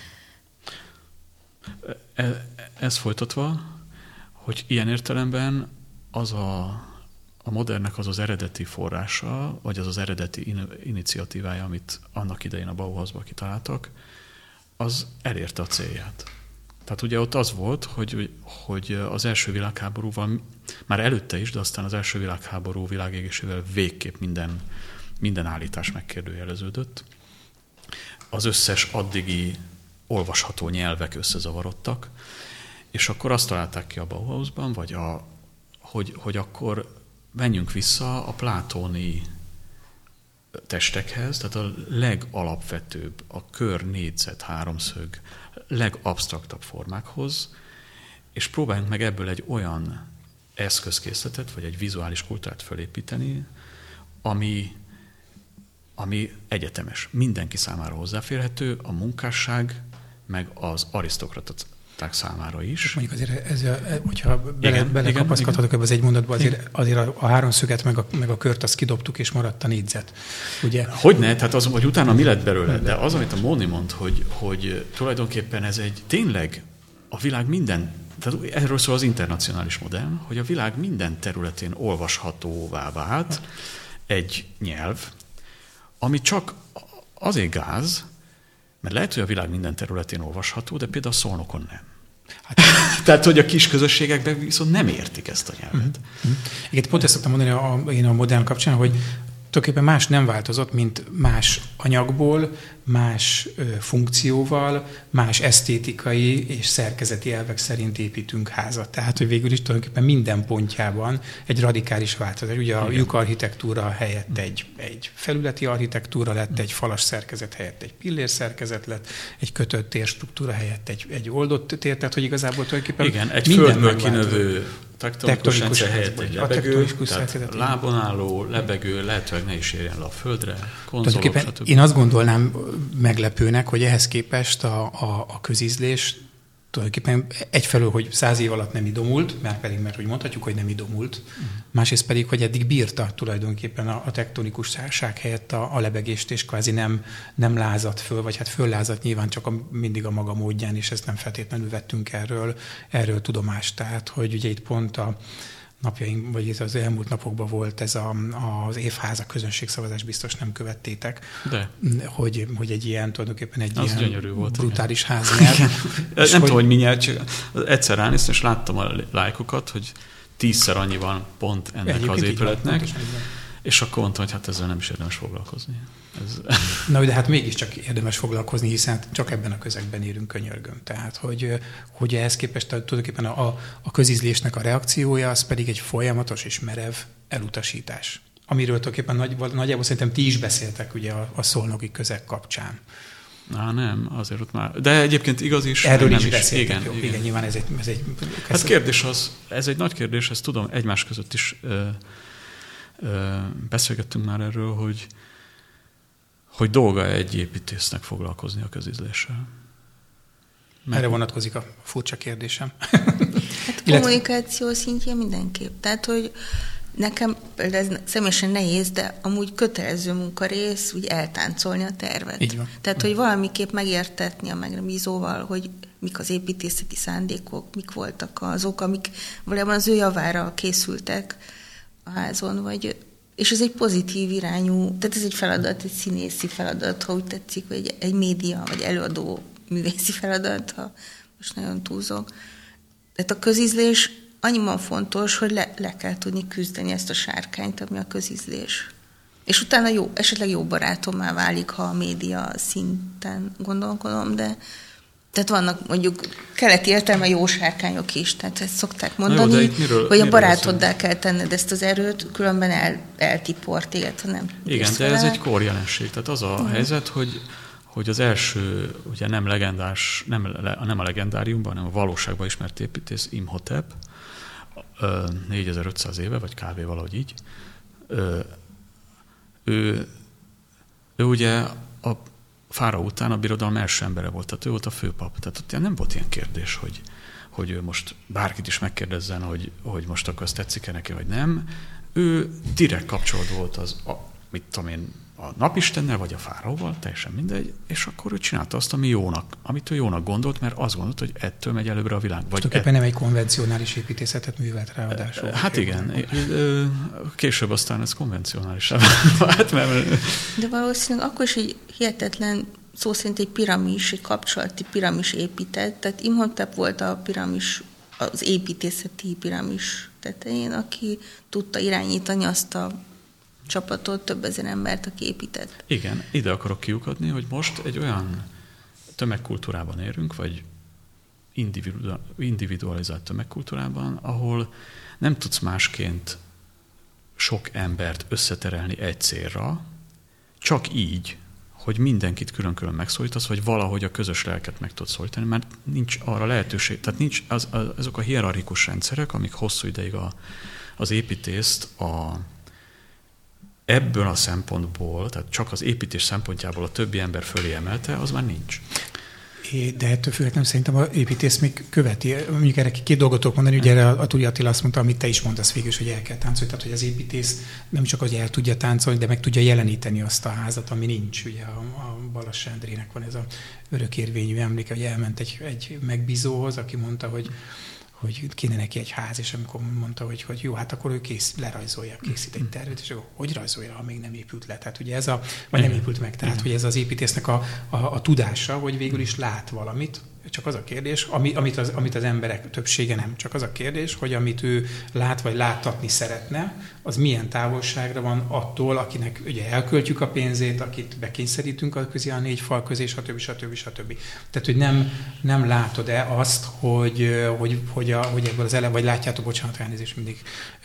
Ez folytatva, hogy ilyen értelemben az a modernnek az eredeti forrása, vagy az eredeti iniciatívája, amit annak idején a Bauhausban kitaláltak, az elérte a célját. Tehát ugye ott az volt, hogy az első világháborúval, már előtte is, de aztán az első világháború világégésével végképp minden állítás megkérdőjeleződött. Az összes addigi olvasható nyelvek összezavarodtak, és akkor azt találták ki a Bauhausban, hogy akkor menjünk vissza a plátóni testekhez, tehát a legalapvetőbb, a kör, négyzet, háromszög, legabsztraktabb formákhoz, és próbáljunk meg ebből egy olyan eszközkészletet, vagy egy vizuális kultúrát fölépíteni, ami egyetemes, mindenki számára hozzáférhető, a munkásság, meg az arisztokraták számára is.
Mondjuk azért, hogyha belekapaszkodhatok ebbe az egy mondatba, azért a háromszöget meg a kört azt kidobtuk, és maradt a négyzet. Ugye?
Hogyne, tehát az, hogy utána mi lett belőle, de az, amit a Móni mond, hogy tulajdonképpen ez egy tényleg a világ minden, tehát erről szól az internacionális modern, hogy a világ minden területén olvashatóvá vált egy nyelv, ami csak azért gáz, mert lehet, hogy a világ minden területén olvasható, de például a Szolnokon nem. Tehát, hogy a kis közösségekben viszont nem értik ezt a nyelvet.
Igen, pont ezt szoktam mondani én a modern kapcsán, hogy tulajdonképpen más nem változott, mint más anyagból, más funkcióval, más esztétikai és szerkezeti elvek szerint építünk házat. Tehát, hogy végül is tulajdonképpen minden pontjában egy radikális változás. Ugye a lyukarchitektúra helyett egy felületi architektúra lett, egy falas szerkezet helyett egy pillér szerkezet lett, egy kötött térstruktúra helyett egy oldott tér, tehát hogy igazából tulajdonképpen
igen, egy földből kinövő tektonikus rendszer helyett egy lebegő, tehát lábon álló, lebegő, lehetőleg ne is érjen le a földre, konzolok, stb.
Én azt gondolnám meglepőnek, hogy ehhez képest a közízlés tulajdonképpen egyfelől, hogy 100 év alatt nem idomult, mert hogy mondhatjuk, hogy nem idomult, másrészt pedig, hogy eddig bírta tulajdonképpen a tektonikusság helyett a lebegést, és kvázi nem lázadt föl, vagy hát föllázadt nyilván csak mindig a maga módján, és ezt nem feltétlenül vettünk erről tudomást. Tehát, hogy ugye itt pont a napjaink, vagy az elmúlt napokban volt ez az évháza közönségszavazás, biztos nem követtétek,
de.
Hogy egy ilyen, tulajdonképpen egy
az
ilyen
volt,
brutális ház nyert.
Nem tudom, hogy mi nyert, csak egyszer ránéztem, és láttam a lájkokat, hogy 10-szer annyi van pont ennek az épületnek, és akkor mondtam, hogy hát ezzel nem is érdemes foglalkozni.
Na, de hát mégiscsak érdemes foglalkozni, hiszen csak ebben a közegben élünk, könyörgöm. Tehát, hogy ehhez képest tulajdonképpen a közízlésnek a reakciója, az pedig egy folyamatos és merev elutasítás. Amiről tulajdonképpen nagyjából szerintem ti is beszéltek ugye a szolnoki közeg kapcsán.
Nem, azért ott már. De egyébként igaz is.
Erről
nem
is beszéltek. Igen, nyilván ez egy
hát kérdés ez egy nagy kérdés, ezt tudom, egymás között is beszélgettünk már erről, hogy dolga egy építésznek foglalkozni a közízléssel.
Erre vonatkozik a furcsa kérdésem.
Hát kommunikáció szintjén mindenképp. Tehát, hogy nekem ez személyesen nehéz, de amúgy kötelező munkarész úgy eltáncolni a tervet.
Így van.
Tehát, hogy valamiképp megértetni a megbízóval, hogy mik az építészeti szándékok, mik voltak azok, amik valójában az ő javára készültek a házon, és ez egy pozitív irányú, tehát ez egy feladat, egy színészi feladat, ha úgy tetszik, vagy egy média, vagy előadó művészi feladat, ha most nagyon túlzok. Tehát a közízlés annyiban fontos, hogy le kell tudni küzdeni ezt a sárkányt, ami a közízlés. És utána esetleg jó barátommá válik, ha a média szinten gondolkodom, de tehát vannak mondjuk keleti értelme jó sárkányok is, tehát ezt szokták mondani, hogy a barátoddá kell tenned ezt az erőt, különben eltipor téged, ha nem.
Igen, de ez egy korjelenség. Tehát az a helyzet, hogy az első, ugye nem a legendáriumban, hanem a valóságban ismert építész Imhotep, 4500 éve, vagy kb. Valahogy így, ő ugye a fáraó után a birodalom első embere volt, tehát ő volt a főpap. Tehát ott nem volt ilyen kérdés, hogy ő most bárkit is megkérdezzen, hogy most akkor azt tetszik-e neki, vagy nem. ő direkt kapcsolat volt a napistennel, vagy a fáraóval, teljesen mindegy, és akkor ő csinálta azt, amit ő jónak gondolt, mert azt gondolt, hogy ettől megy előbbre a világ.
Tulajdonképpen nem egy konvencionális építészetet művelt ráadásul.
Hát igen. Később aztán ez konvencionális.
De valószínűleg akkor is egy hihetetlen, szó szerint egy piramis, egy kapcsolati piramis épített, tehát Imhotep volt a piramis, az építészeti piramis tetején, aki tudta irányítani azt a csapatot, több ezer embert, aki épített.
Igen, ide akarok kiukadni, hogy most egy olyan tömegkultúrában érünk, vagy individualizált tömegkultúrában, ahol nem tudsz másként sok embert összeterelni egy célra, csak így, hogy mindenkit külön-külön megszólítasz, vagy valahogy a közös lelket meg tudsz szólítani, mert nincs arra lehetőség. Tehát nincs azok a hierarchikus rendszerek, amik hosszú ideig az építészt ebből a szempontból, tehát csak az építés szempontjából a többi ember fölé emelte, az már nincs.
De ettől függetlenül szerintem az építész még követi. Mondjuk erre két dolgot tudok mondani, ugye erre a Turi Attila azt mondta, amit te is mondasz végül, hogy el kell táncolni. Tehát, hogy az építész nem csak hogy el tudja táncolni, de meg tudja jeleníteni azt a házat, ami nincs. Ugye a Balas Endrének van ez a örökérvényű emléke, hogy elment egy megbízóhoz, aki mondta, hogy kéne neki egy ház, és amikor mondta, hogy jó, hát akkor ő lerajzolja, készít egy tervet, és akkor hogy rajzolja, ha még nem épült le. Tehát ugye vagy nem épült meg, tehát hogy ez az építésznek a tudása, hogy végül is lát valamit, csak az a kérdés, amit az emberek többsége nem, csak az a kérdés, hogy amit ő lát, vagy láttatni szeretne, az milyen távolságra van attól, akinek ugye elköltjük a pénzét, akit bekényszerítünk a közé a 4 fal közé, stb. Tehát, hogy nem látod-e azt, hogy ebből az vagy látjátok, bocsánat, elnézést mindig.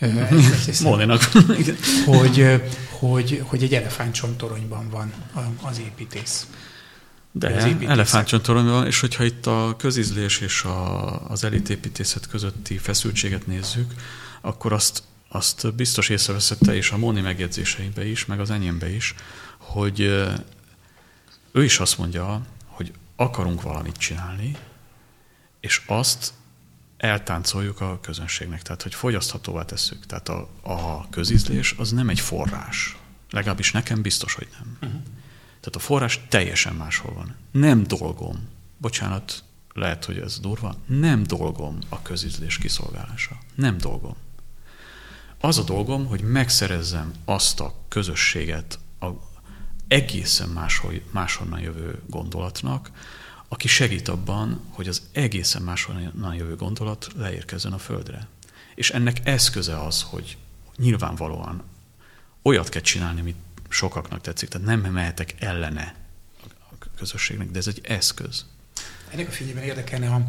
hogy egy elefántcsontoronyban van az építész.
De elefántcsontoronyban van, és hogyha itt a közízlés és az elitépítészet közötti feszültséget nézzük, akkor azt biztos észreveszette, és a Móni megjegyzéseibe is, meg az enyémbe is, hogy ő is azt mondja, hogy akarunk valamit csinálni, és azt eltáncoljuk a közönségnek, tehát hogy fogyaszthatóvá tesszük. Tehát a közízlés az nem egy forrás. Legalábbis nekem biztos, hogy nem. Uh-huh. Tehát a forrás teljesen máshol van. Nem dolgom, bocsánat, lehet, hogy ez durva, nem dolgom a közízlés kiszolgálása. Nem dolgom. Az a dolgom, hogy megszerezzem azt a közösséget a egészen máshonnan jövő gondolatnak, aki segít abban, hogy az egészen máshonnan jövő gondolat leérkezzen a földre. És ennek eszköze az, hogy nyilvánvalóan olyat kell csinálni, amit sokaknak tetszik, tehát nem mehetek ellene a közösségnek, de ez egy eszköz.
Ennek a fényében érdekelne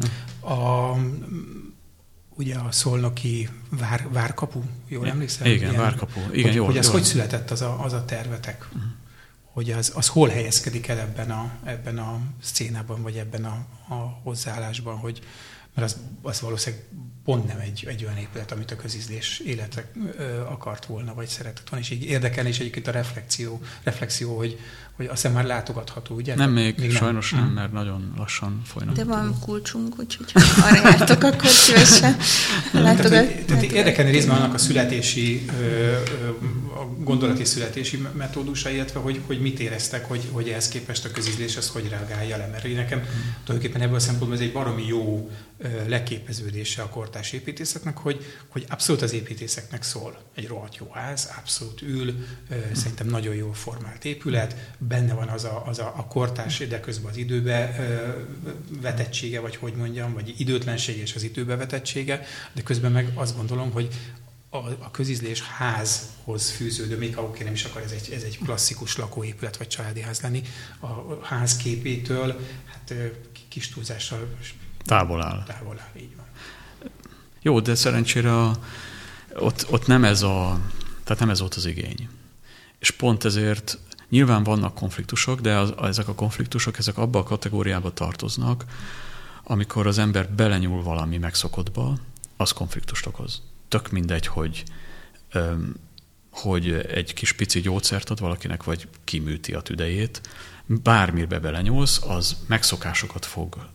ugye a szolnoki várkapu, jól emlékszel?
Igen, várkapu. Igen,
hogy az hogy született az a tervetek? Uh-huh. Hogy az hol helyezkedik el ebben a szcénában, vagy ebben a hozzáállásban, mert az valószínűleg pont nem egy olyan épület, amit a közízlés életre akart volna, vagy szeretett volna. És így érdekelne is egyébként a reflexió, hogy azt hiszem már látogatható, ugye?
Nem, még sajnos nem, mert nagyon lassan folynak.
De van kulcsunk, úgyhogy arra jártok, akkor szívesen
Tehát érdekelne részben annak a születési, a gondolati születési metódusa, illetve hogy mit éreztek, hogy ehhez képest a közízlés ezt hogy reagálja le. Mert nekem tulajdonképpen ebből a szempontból ez egy baromi jó leképeződése a kortárs építészetnek, hogy abszolút az építészeknek szól. Egy rohadt jó ház, abszolút ül, szerintem nagyon jól formált épület, benne van az a kortárs, de közben az időbe vetettsége, vagy hogy mondjam, vagy időtlenség és az időbe vetettsége, de közben meg azt gondolom, hogy a közízlés házhoz fűződő, még ha nem is akar ez egy klasszikus lakóépület vagy családi ház lenni, a ház képétől hát kis túlzással távol áll, így van.
Jó, de szerencsére ott nem ez volt az igény. És pont ezért nyilván vannak konfliktusok, de ezek a konfliktusok abba a kategóriába tartoznak, amikor az ember belenyúl valami megszokottba, az konfliktust okoz. Tök mindegy, hogy egy kis pici gyógyszert ad valakinek, vagy kiműti a tüdejét. Bármibe belenyúlsz, az megszokásokat fog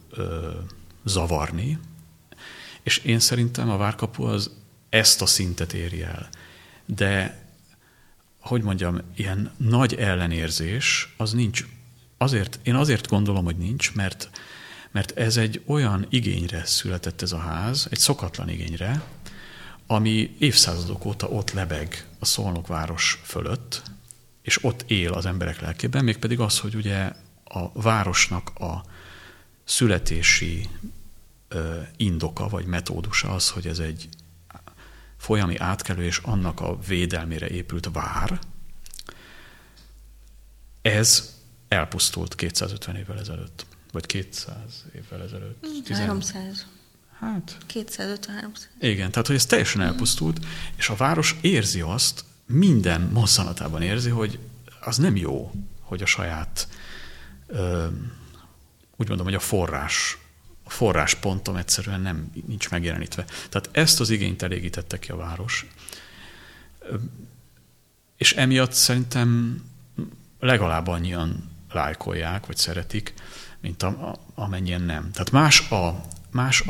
és én szerintem a várkapu az ezt a szintet éri el. de hogy mondjam, ilyen nagy ellenérzés az nincs. Én azért gondolom, hogy nincs, mert ez egy olyan igényre született ez a ház, egy szokatlan igényre, ami évszázadok óta ott lebeg a Szolnok város fölött, és ott él az emberek lelkében, mégpedig az, hogy ugye a városnak a születési indoka vagy metódusa az, hogy ez egy folyami átkelő és annak a védelmére épült vár, ez elpusztult 250 évvel ezelőtt, vagy 200 évvel ezelőtt.
300.
Hát
250-300.
Igen, tehát hogy ez teljesen elpusztult, és a város érzi azt, minden mozzanatában érzi, hogy az nem jó, hogy a saját, úgy mondom, hogy a forráspontom egyszerűen nincs megjelenítve. Tehát ezt az igényt elégítette ki a város. És emiatt szerintem legalább annyian lájkolják, vagy szeretik, mint amennyien nem. Tehát más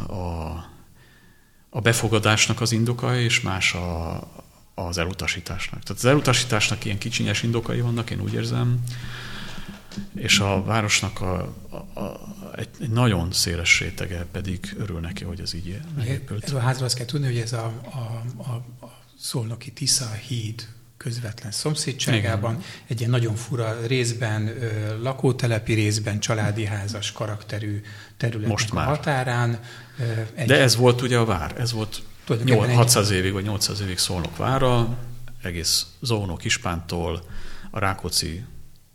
a befogadásnak az indoka, és más az elutasításnak. Tehát az elutasításnak ilyen kicsinyes indokai vannak, én úgy érzem, és a városnak egy nagyon széles rétege pedig örül neki, hogy ez így megépült.
Ez a házról azt kell tudni, hogy ez a szolnoki Tisza híd közvetlen szomszédságában, igen. Egy ilyen nagyon fura részben lakótelepi, részben családi házas karakterű területnek a határán.
De ez volt ugye a vár, ez volt 600 évig vagy 800 évig Szolnok vára, egész Zónok Kispántól a Rákóczi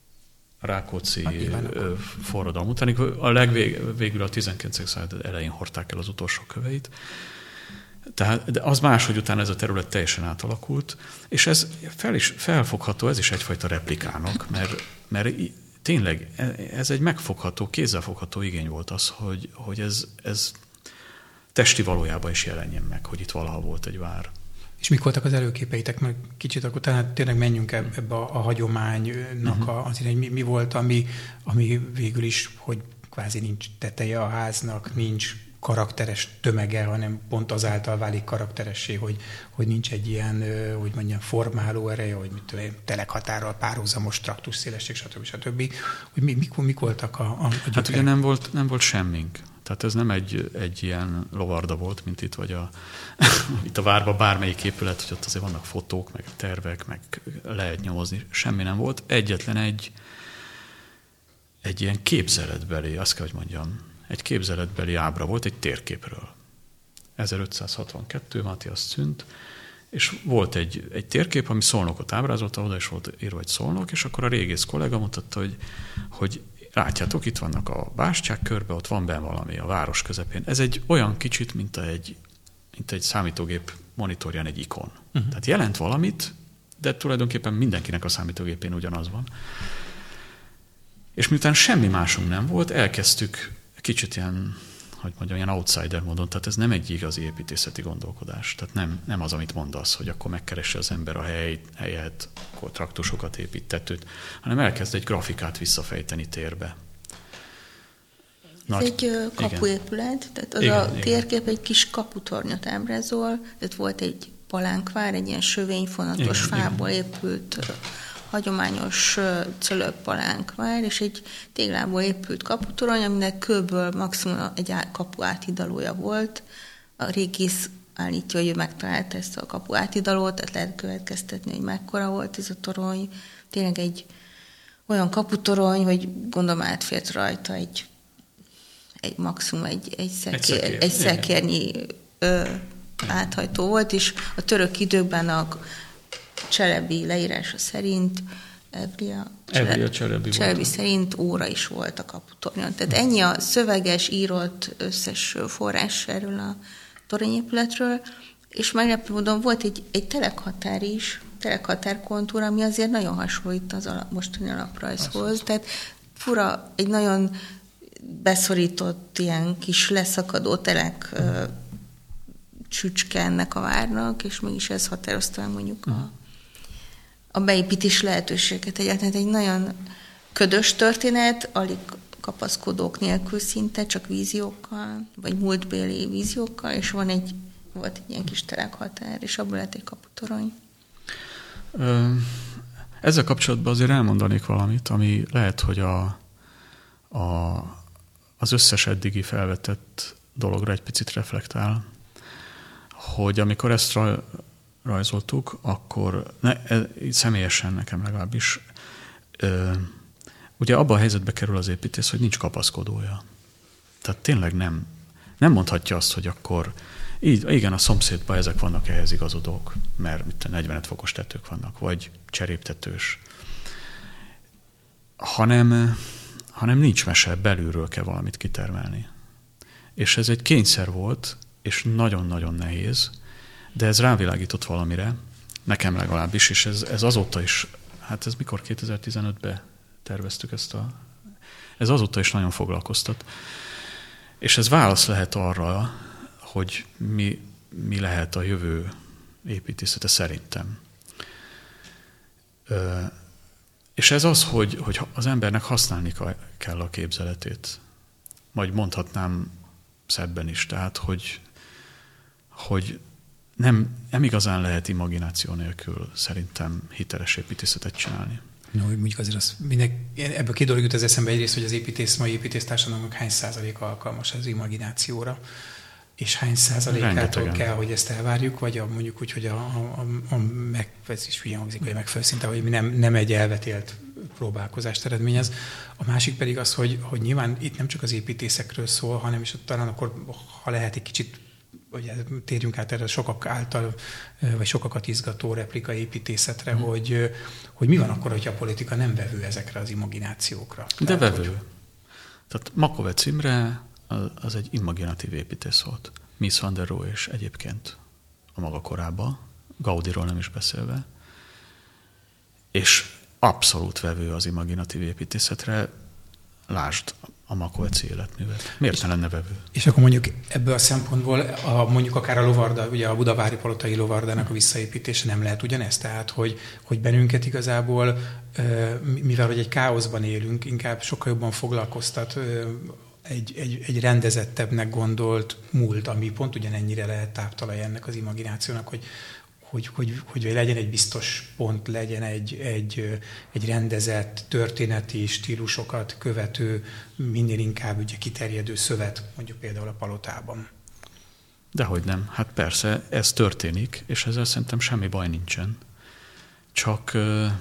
forradalom után. Végül a 19. század elején hordták el az utolsó köveit. De az más, hogy utána ez a terület teljesen átalakult, és ez felfogható, ez is egyfajta replikának, mert tényleg ez egy megfogható, kézzelfogható igény volt az, hogy ez testi valójában is jelenjen meg, hogy itt valaha volt egy vár.
És mik voltak az előképeitek? Mert kicsit akkor talán tényleg menjünk ebbe a hagyománynak, azért, hogy mi volt, ami végül is, hogy kvázi nincs teteje a háznak, nincs karakteres tömege, hanem pont azáltal válik karakteressé, hogy nincs egy ilyen, hogy mondjam, formáló ereje, hogy mit tudom, telekhatárral párhuzamos traktusszélesség, stb. Hogy mik voltak a gyökerek?
Hát ugye nem volt semmink. Tehát ez nem egy ilyen lovarda volt, mint itt, vagy itt a várban bármelyik épület, hogy ott azért vannak fotók, meg tervek, meg lehet nyomozni. Semmi nem volt. Egyetlen egy ilyen képzeletbeli, azt kell, hogy mondjam, egy képzeletbeli ábra volt egy térképről. 1562, Matthias Zünd, és volt egy térkép, ami Szolnokot ábrázolta, oda is volt írva egy Szolnok, és akkor a régész kollega mutatta, hogy látjátok, itt vannak a bástyák körbe, ott van benne valami a város közepén. Ez egy olyan kicsit, mint egy számítógép monitorján egy ikon. Tehát jelent valamit, de tulajdonképpen mindenkinek a számítógépén ugyanaz van. És miután semmi másunk nem volt, elkezdtük kicsit ilyen, hogy mondjam, ilyen outsider módon, tehát ez nem egy igazi építészeti gondolkodás. Tehát nem az, amit mondasz, hogy akkor megkeresse az ember a helyet, akkor traktusokat épít, tetőt, hanem elkezd egy grafikát visszafejteni térbe.
Ez egy kapuépület, tehát az a térkép egy kis kaputornyot ábrázol, tehát volt egy palánkvár, egy ilyen sövényfonatos fából épült hagyományos cölöppalánkvár, és egy téglából épült kaputorony, aminek kőből maximum egy kapu átidalója volt. A régész állítja, hogy ő megtalálta ezt a kapu átidalót, tehát lehet következtetni, hogy mekkora volt ez a torony. Tényleg egy olyan kaputorony, hogy gondolom átfért rajta egy maximum egy szekérnyi áthajtó volt, és a török időkben a Cselebi leírása szerint, Evlia Cselebi szerint óra is volt a kaputornyon. Tehát ennyi a szöveges, írott összes forrás erről a toronyépületről, és meglepő módon volt egy telekhatár is, telekhatárkontúra, ami azért nagyon hasonlít az mostani alaprajzhoz. Tehát fura, egy nagyon beszorított, ilyen kis leszakadó telek csücske ennek a várnak, és mégis ez határozta meg mondjuk a beépítés lehetőséget. Egyáltalán egy nagyon ködös történet, alig kapaszkodók nélkül szinte, csak víziókkal, vagy múltbéli víziókkal, és volt egy ilyen kis telekhatár, és abból lett egy kaputorony.
Ezzel kapcsolatban azért elmondanék valamit, ami lehet, hogy az összes eddigi felvetett dologra egy picit reflektál, hogy amikor ezt rajzoltuk, akkor személyesen nekem legalábbis, ugye abban a helyzetbe kerül az építész, hogy nincs kapaszkodója. Tehát tényleg nem mondhatja azt, hogy akkor igen, a szomszédban ezek vannak ehhez igazodók, mert itt 45 fokos tetők vannak, vagy cseréptetős. Hanem nincs mese, belülről kell valamit kitermelni. És ez egy kényszer volt, és nagyon-nagyon nehéz, de ez rávilágított valamire, nekem legalábbis, és ez azóta is, hát ez mikor 2015-ben terveztük ez azóta is nagyon foglalkoztat. És ez válasz lehet arra, hogy mi lehet a jövő építészete szerintem. És ez az, hogy az embernek használni kell a képzeletét. Majd mondhatnám szebben is, tehát, hogy nem igazán lehet imagináció nélkül szerintem hiteles építészetet csinálni.
No, mondjuk azért ebből két dolog jut az eszembe. Egyrészt, hogy az mai építésztársadalomnak hány százalék alkalmas az imaginációra, és hány százalékától kell, hogy ezt elvárjuk, vagy mondjuk úgy, hogy ez is hülyen hangzik, hogy megfelelő szinte, hogy nem egy elvetélt próbálkozást eredményez. A másik pedig az, hogy nyilván itt nem csak az építészekről szól, hanem is talán akkor, ha lehet egy kicsit, hogy térjünk át erre sokak által, vagy sokakat izgató replikaépítészetre, hogy mi van akkor, hogyha a politika nem vevő ezekre az imaginációkra.
De vevő. Tehát Makovec Imre az egy imaginatív építész volt. Mies van der Rohe is egyébként a maga korában, Gaudiról nem is beszélve, és abszolút vevő az imaginatív építészetre, lásd a Makoveci életművet. Miért ne lenne vevő? És
akkor mondjuk ebből a szempontból, mondjuk akár a lovarda, ugye a budavári palotai lovardának a visszaépítése nem lehet ugyanez? Tehát, hogy bennünket igazából, mivel hogy egy káoszban élünk, inkább sokkal jobban foglalkoztat egy rendezettebbnek gondolt múlt, ami pont ugyanennyire lehet táptalaj ennek az imaginációnak, hogy legyen egy biztos pont, legyen egy rendezett történeti stílusokat követő, minél inkább ugye kiterjedő szövet, mondjuk például a palotában.
Dehogy nem. Hát persze, ez történik, és ezzel szerintem semmi baj nincsen. Csak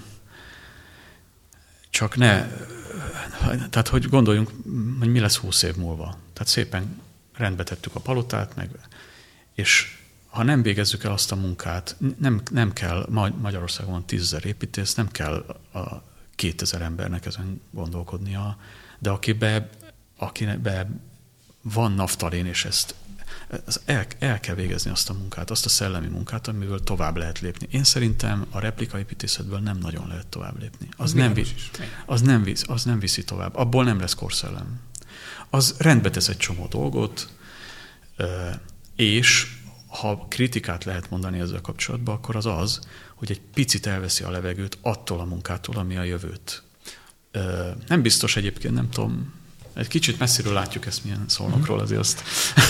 ne... Tehát, hogy gondoljunk, hogy mi lesz 20 év múlva. Tehát szépen rendbe tettük a palotát, és ha nem végezzük el azt a munkát, nem kell, Magyarországon van 10 000 építész, nem kell a 2000 embernek ezen gondolkodnia, de akibe van naftalén, és el kell végezni azt a munkát, azt a szellemi munkát, amiből tovább lehet lépni. Én szerintem a replikaépítészetből nem nagyon lehet tovább lépni. Az nem viszi tovább. Abból nem lesz korszellem. Az rendbe tesz egy csomó dolgot, és ha kritikát lehet mondani ezzel kapcsolatban, akkor az, hogy egy picit elveszi a levegőt attól a munkától, ami a jövőt. Nem biztos egyébként, nem tudom, egy kicsit messziről látjuk ezt, milyen Szolnokról azért azt.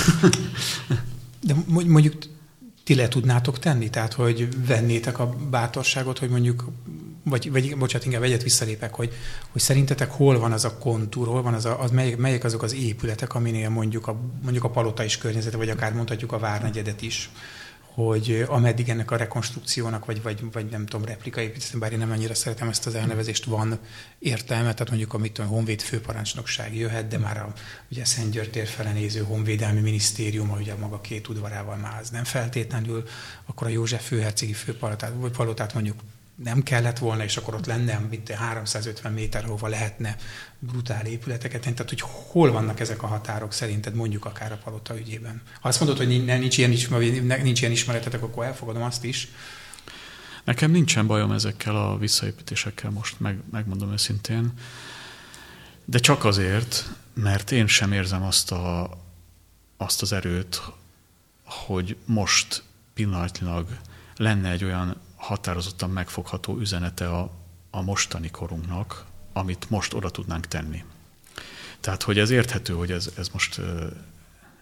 De mondjuk ti le tudnátok tenni? Tehát, hogy vennétek a bátorságot, hogy mondjuk, vagy bocsánat, inkább egyet visszalépek, hogy szerintetek hol van az a kontúr, hol van melyek azok az épületek, aminél mondjuk a palota is környezete, vagy akár mondhatjuk a várnegyedet is, hogy ameddig ennek a rekonstrukciónak, vagy nem tudom, replikaépítészet, bár én nem annyira szeretem ezt az elnevezést, van értelme, tehát mondjuk a Honvéd főparancsnokság jöhet, de már ugye Szentgyörgy tér fele néző honvédelmi minisztérium, ugye maga 2 udvarával már az nem feltétlenül, akkor a József főhercegi főpalotát, vagy palotát mondjuk nem kellett volna, és akkor ott lenne, mint 350 méter, hova lehetne brutál épületeket. Tehát, hogy hol vannak ezek a határok szerinted, mondjuk akár a palota ügyében? Ha azt mondod, hogy nincs ilyen ismeretetek, akkor elfogadom azt is.
Nekem nincsen bajom ezekkel a visszaépítésekkel most, megmondom őszintén. De csak azért, mert én sem érzem azt az erőt, hogy most pillanatnyilag lenne egy olyan határozottan megfogható üzenete a mostani korunknak, amit most oda tudnánk tenni. Tehát, hogy ez érthető, hogy ez most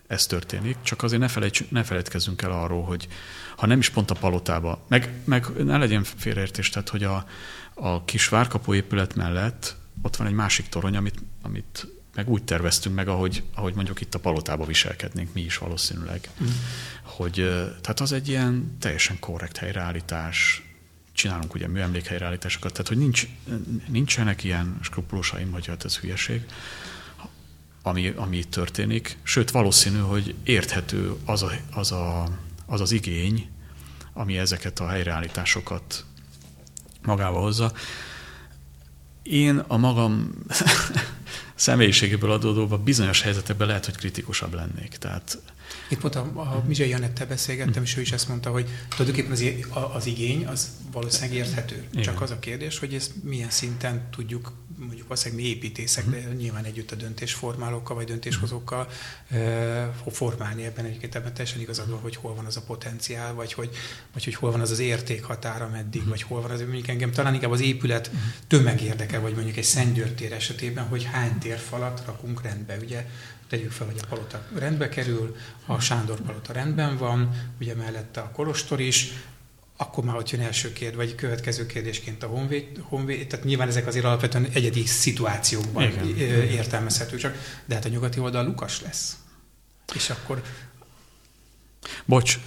ez történik, csak azért ne feledkezzünk el arról, hogy ha nem is pont a palotába, meg ne legyen félreértés, tehát hogy a kis várkapu épület mellett ott van egy másik torony, amit meg úgy terveztünk meg, ahogy mondjuk itt a palotába viselkednénk mi is valószínűleg. Tehát az egy ilyen teljesen korrekt helyreállítás, csinálunk ugye műemlékhelyreállításokat, tehát hogy nincsenek ilyen skrupulósaim, hogy hát ez hülyeség, ami itt történik. Sőt, valószínű, hogy érthető az igény, ami ezeket a helyreállításokat magába hozza. Én a magam személyiségéből adódóban bizonyos helyzetekben lehet, hogy kritikusabb lennék. Tehát
itt pont a Mizsai Anettel beszélgettem, és ő is ezt mondta, hogy tulajdonképpen az igény az valószínűleg érthető. Igen. Csak az a kérdés, hogy ezt milyen szinten tudjuk, mondjuk valószínűleg mi építészek, de nyilván együtt a döntésformálókkal vagy döntéshozókkal formálni ebben teljesen igazad van, hogy hol van az a potenciál, vagy hogy hol van az értékhatár, ameddig, vagy hol van az, mondjuk engem talán inkább az épület tömeg érdekel, vagy mondjuk egy Szent György tér esetében, hogy hány térfalat rakunk rendbe, ugye? Tegyük fel, hogy a palota rendbe kerül, a Sándor palota rendben van, ugye mellette a kolostor is, akkor már ott jön első kérdés, vagy következő kérdésként a honvéd, tehát nyilván ezek azért alapvetően egyedi szituációkban értelmezhető csak, de hát a nyugati oldal lukas lesz. És akkor...
Bocs,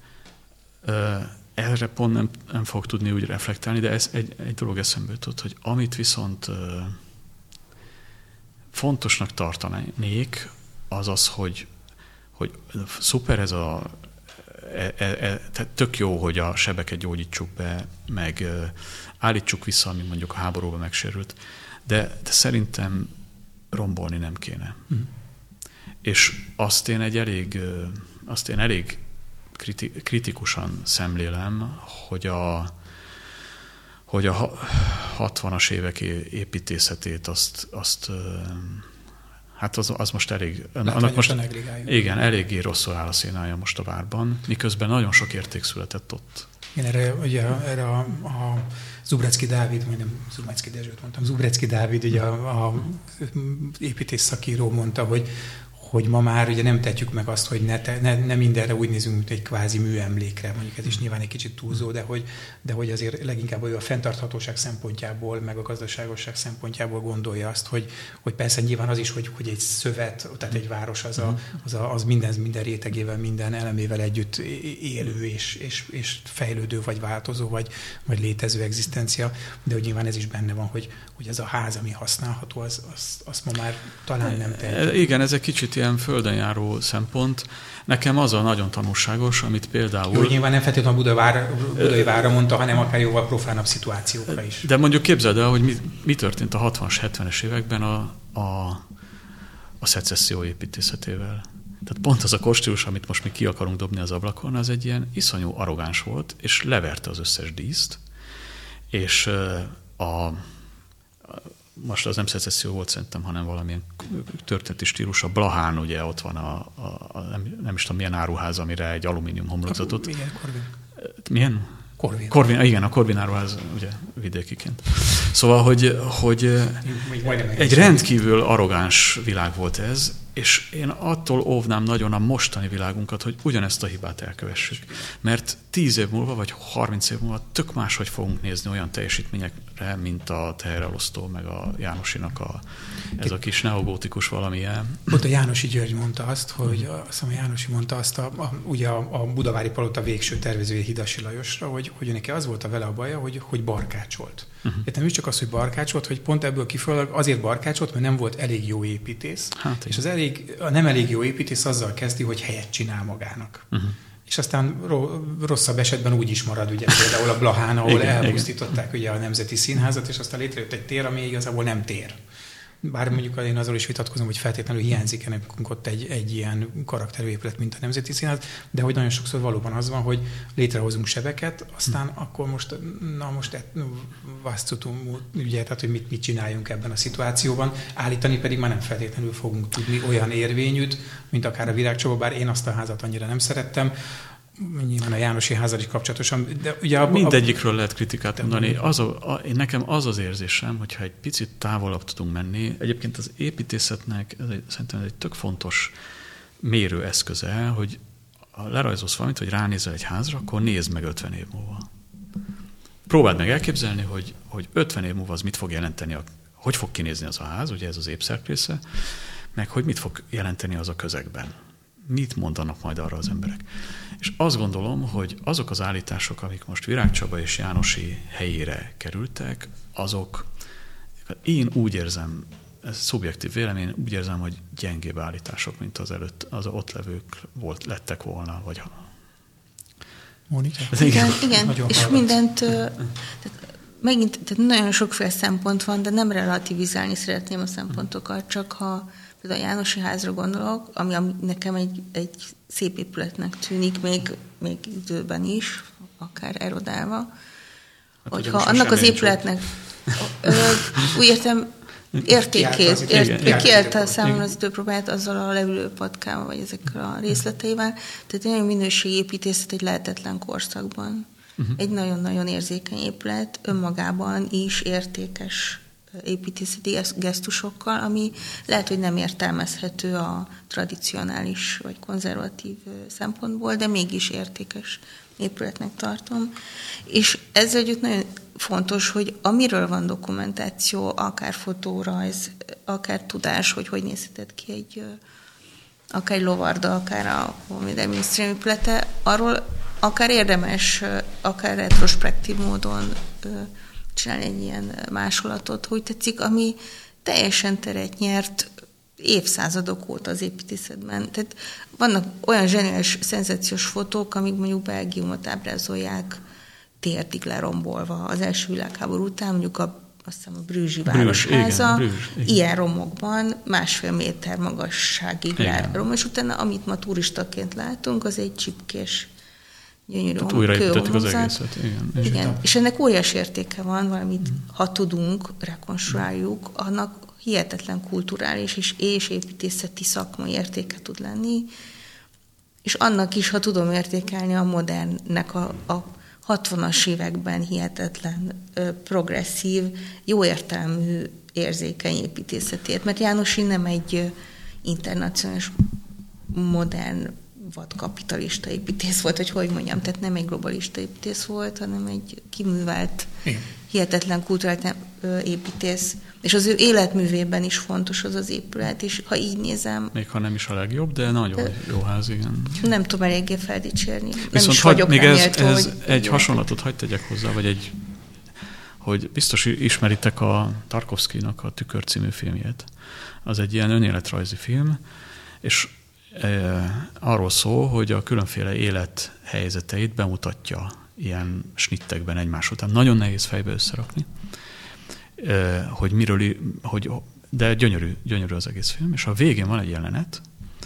erre pont nem fogok tudni úgy reflektálni, de ez egy dolog eszembe jutott, hogy amit viszont fontosnak tartanék, az az, hogy szuper ez tehát tök jó, hogy a sebeket gyógyítsuk be, meg állítsuk vissza, ami mondjuk a háborúban megsérült, de szerintem rombolni nem kéne. És azt én elég kritikusan szemlélem, hogy a 60-as évek építészetét hát az most elég... Annak most, igen, eléggé rosszul áll a szénája most a várban, miközben nagyon sok érték született ott.
Igen, erre a Zubrecki Dávid, majdnem Zubrecki Dezsőt mondtam, Zubrecki Dávid, ugye a építész szakíró mondta, hogy ma már ugye nem tetjük meg azt, hogy ne mindenre úgy nézünk, mint egy kvázi műemlékre. Mondjuk ez is nyilván egy kicsit túlzó, de hogy azért leginkább a fenntarthatóság szempontjából, meg a gazdaságosság szempontjából gondolja azt, hogy persze nyilván az is, hogy egy szövet, tehát egy város az minden rétegével, minden elemével együtt élő és fejlődő, vagy változó, vagy létező egzisztencia, de hogy nyilván ez is benne van, hogy ez a ház, ami használható, azt ma már talán nem tehetjük.
Igen, ez egy kicsit ilyen földön járó szempont. Nekem az a nagyon tanulságos, amit például... Jó,
nyilván nem feltétlenül a Budai Várra mondta, hanem akár jóval profánabb szituációkra is.
De mondjuk képzeld el, hogy mi történt a 60-as, 70-es években a szecesszió építészetével. Tehát pont az a kostílus, amit most mi ki akarunk dobni az ablakon, az egy ilyen iszonyú arrogáns volt, és leverte az összes díszt, és most az nem szecesszió volt szerintem, hanem valamilyen történeti stílus. A Blahán ugye ott van nem is tudom milyen áruház, amire egy alumínium homlokzatot.
Igen, Korvin.
Milyen?
Korvin.
Igen, a Korvin áruház ugye vidékiként. Szóval, hogy egy rendkívül arrogáns világ volt ez, és én attól óvnám nagyon a mostani világunkat, hogy ugyanezt a hibát elkövessük. Mert 10 év múlva, vagy 30 év múlva tök máshogy fogunk nézni olyan teljesítményekre, mint a teherelosztó, meg a Jánosinak ez a kis neogótikus valamilyen.
Ott a Jánosi György mondta azt, hogy ugye a Budavári Palota végső tervezője Hidasi Lajosra, hogy neki az volt vele a baja, hogy barkácsolt. Nem is csak az, hogy barkácsolt, hogy pont ebből kifolyólag azért barkácsolt, mert nem volt elég jó építész, és a nem elég jó építész azzal kezdi, hogy helyet csinál magának. És aztán rosszabb esetben úgy is marad, ugye például a Blahán, ahol elpusztították ugye a Nemzeti Színházat, és aztán létrejött egy tér, ami igazából nem tér. Bár mondjuk én azzal is vitatkozom, hogy feltétlenül hiányzik nekünk ott egy ilyen karakterű épület, mint a Nemzeti Színház, de hogy nagyon sokszor valóban az van, hogy létrehozunk sebeket, aztán akkor most ugye, tehát hogy mit csináljunk ebben a szituációban. Állítani pedig már nem feltétlenül fogunk tudni olyan érvényűt, mint akár a Virágcsoba, bár én azt a házat annyira nem szerettem, nyilván a Jánosi házzal is kapcsolatosan. De ugye
mindegyikről lehet kritikát mondani. Nekem az érzésem, hogyha egy picit távolabb tudunk menni, egyébként az építészetnek szerintem ez egy tök fontos mérő eszköze, hogy lerajzolsz valamit, vagy ránézel egy házra, akkor nézd meg 50 év múlva. Próbáld meg elképzelni, hogy 50 év múlva az mit fog jelenteni, hogy fog kinézni az a ház, ugye ez az épszerk része, meg hogy mit fog jelenteni az a közegben. Mit mondanak majd arra az emberek. És azt gondolom, hogy azok az állítások, amik most Virág Csaba és Jánosi helyére kerültek, azok, én úgy érzem, ez szubjektív vélemény, úgy érzem, hogy gyengébb állítások, mint az ott levők lettek volna, vagy
Mónika?
Igen. És mindent, tehát nagyon sokféle szempont van, de nem relativizálni szeretném a szempontokat, csak ha például a Jánosi házra gondolok, ami nekem egy szép épületnek tűnik, még időben is, akár erodálva, hát, hogyha annak az épületnek úgy értem, kielte számomra az időpróbáját azzal a leülőpatkával, vagy ezekkel a részleteivel. Tehát egy nagyon minőségi építészet egy lehetetlen korszakban. Egy nagyon-nagyon érzékeny épület, önmagában is értékes építészeti gesztusokkal, ami lehet, hogy nem értelmezhető a tradicionális vagy konzervatív szempontból, de mégis értékes épületnek tartom. És ezzel együtt nagyon fontos, hogy amiről van dokumentáció, akár fotórajz, akár tudás, hogy nézhetett ki akár egy lovarda, akár a minisztérium épülete, arról akár érdemes, akár retrospektív módon csinálni egy ilyen másolatot, hogy tetszik, ami teljesen teret nyert évszázadok óta az építészetben. Tehát vannak olyan zseniális, szenzációs fotók, amik mondjuk Belgiumot ábrázolják térdig lerombolva az első világháború után, mondjuk azt hiszem a Brüsszsi városháza, ilyen romokban 1,5 méter magasságig rom, és utána, amit ma turistaként látunk, az egy csipkés gyönyörű
újraépítettük az egészet.
Igen. És ennek óriási értéke van, valamit, ha tudunk, rekonstruáljuk, annak hihetetlen kulturális és építészeti szakmai értéke tud lenni, és annak is, ha tudom értékelni a modernnek a 60-as években hihetetlen, progresszív, jó értelmű, érzékeny építészetét. Mert Jánosi nem egy internacionális, modern, vadkapitalista építész volt, hogy mondjam, tehát nem egy globalista építész volt, hanem egy kiművelt, hihetetlen kulturális építész. És az ő életművében is fontos az épület, és ha így nézem... Még
ha nem is a legjobb, de nagyon jó ház, igen.
Nem tudom eléggé feldicsérni.
Viszont még ez egy hasonlatot hadd tegyek hozzá, vagy hogy biztos ismeritek a Tarkovszkynak a Tükör című filmjét. Az egy ilyen önéletrajzi film, és arról szól, hogy a különféle élethelyzeteit bemutatja ilyen snittekben egymás után. Nagyon nehéz fejbe összerakni, de gyönyörű az egész film, és a végén van egy jelenet,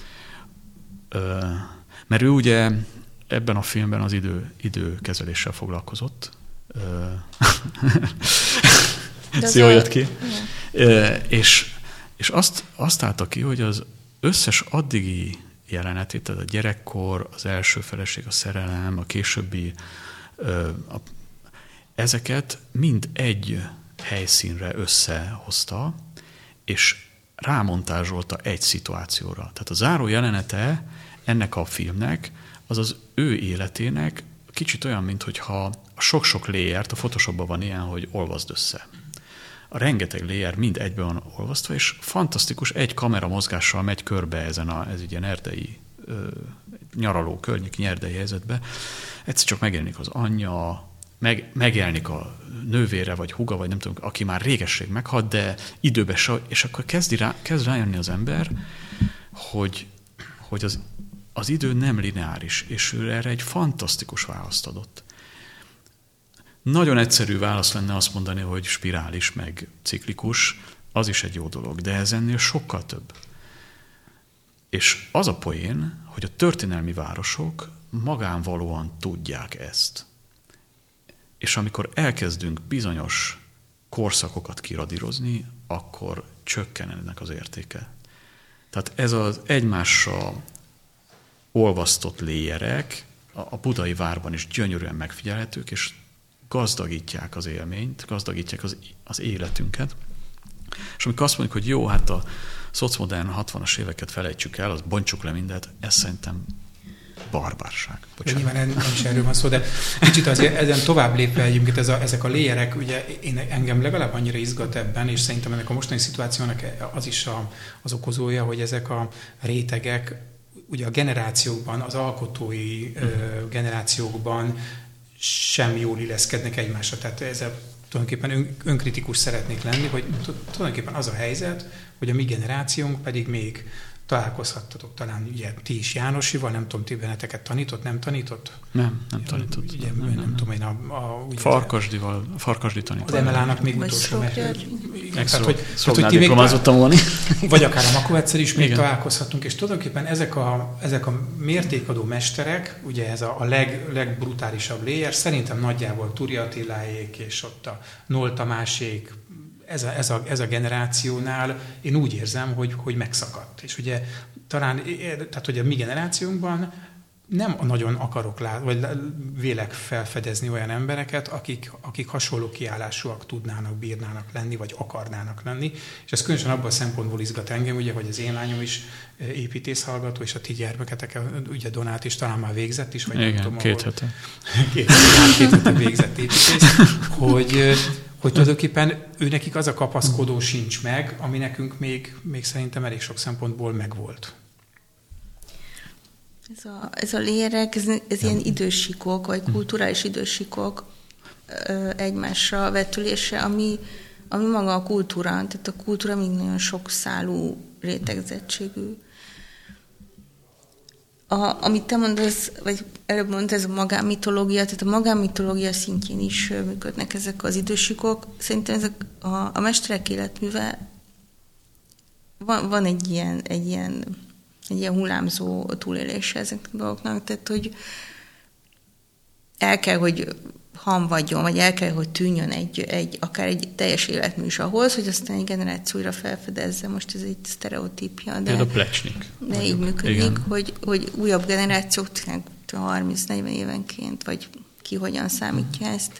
mert ő ugye ebben a filmben az időkezeléssel foglalkozott. Ez jól jött ki. És azt állta ki, hogy az összes addigi jelenetét, tehát a gyerekkor, az első feleség, a szerelem, a későbbi, ezeket mind egy helyszínre összehozta, és rámontázsolta egy szituációra. Tehát a záró jelenete ennek a filmnek, az az ő életének kicsit olyan, mintha a sok-sok layert, a Photoshopban van ilyen, hogy olvasd össze. A rengeteg layer mind egyben van olvasztva, és fantasztikus, egy kamera mozgással megy körbe ez egy ilyen erdei, nyaraló környéki erdei helyzetbe. Egyszer csak megjelenik az anyja, megjelenik a nővére, vagy húga, vagy nem tudom, aki már régesség meghalt, de időben és akkor kezd rájönni az ember, hogy az idő nem lineáris, és ő erre egy fantasztikus választ adott. Nagyon egyszerű válasz lenne azt mondani, hogy spirális, meg ciklikus, az is egy jó dolog, de ez ennél sokkal több. És az a poén, hogy a történelmi városok magánvalóan tudják ezt. És amikor elkezdünk bizonyos korszakokat kiradírozni, akkor csökken ennek az értéke. Tehát ez az egymással olvasztott léjerek a budai várban is gyönyörűen megfigyelhetők, és gazdagítják az élményt, gazdagítják az életünket. És amikor azt mondjuk, hogy jó, hát a szocmodern 60-as éveket felejtsük el, az bontsuk le mindent, ez szerintem barbárság.
Nyilván nem is erről van szó, de kicsit azért ezen tovább lépve egyébként ezek a layerek, ugye engem legalább annyira izgat ebben, és szerintem ennek a mostani szituációnak az is az okozója, hogy ezek a rétegek ugye a generációkban, az alkotói generációkban sem jól illeszkednek egymásra. Tehát ezzel tulajdonképpen önkritikus szeretnék lenni, hogy tulajdonképpen az a helyzet, hogy a mi generációnk pedig még találkozhattatok talán ugye ti is Jánosival, nem tudom, ti benneteket tanított, nem tanított?
Nem tanított.
Ugye, nem tudom én
Farkasdi tanított.
Az MLA-nak még utolsó
Szolgnál diplomázottam volni.
Vagy akár a Makovecel is még találkozhatunk, és tulajdonképpen ezek a mértékadó mesterek, ugye ez a legbrutálisabb layer, szerintem nagyjából Turi Attiláék és ott a Noll Tamásék, ez a generációnál én úgy érzem, hogy megszakadt. És ugye talán, tehát hogy a mi generációnkban nem nagyon akarok vagy vélek felfedezni olyan embereket, akik hasonló kiállásúak tudnának, bírnának lenni, vagy akarnának lenni. És ez különösen abban a szempontból izgat engem, ugye, hogy az én lányom is építész hallgató, és a ti gyermeketek, ugye Donát is talán már végzett is, vagy
igen,
nem tudom,
két hete.
Két hete végzett építész, hogy tulajdonképpen őnekik az a kapaszkodó sincs meg, ami nekünk még szerintem elég sok szempontból megvolt.
Ez a lérek, ez ilyen idősíkok, vagy kulturális idősíkok egymásra vetülése, ami maga a kultúra. Tehát a kultúra még nagyon sok szálú rétegzettségű. Amit te mondasz, vagy előbb mondtad, ez a magánmitológia, tehát a magánmitológia szintjén is működnek ezek az idősíkok. Szerintem ezek a mesterek életműve van egy ilyen hullámzó túlélése ezeknek a dolgoknak, tehát hogy el kell, hogy hamvadjon, vagy el kell, hogy tűnjön akár egy teljes életmű is ahhoz, hogy aztán egy generációra felfedezze. Most ez egy sztereotípia, de
a Plecsnik.
De így működik, hogy újabb generációk 30-40 évenként, vagy ki hogyan számítja ezt,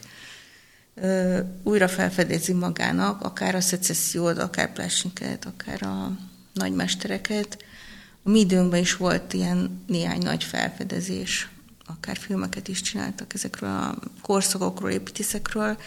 újra felfedezi magának, akár a szecessziót, akár Plecsniket, akár a nagymestereket. A mi időnkben is volt ilyen néhány nagy felfedezés, akár filmeket is csináltak ezekről a korszakokról, építészekről.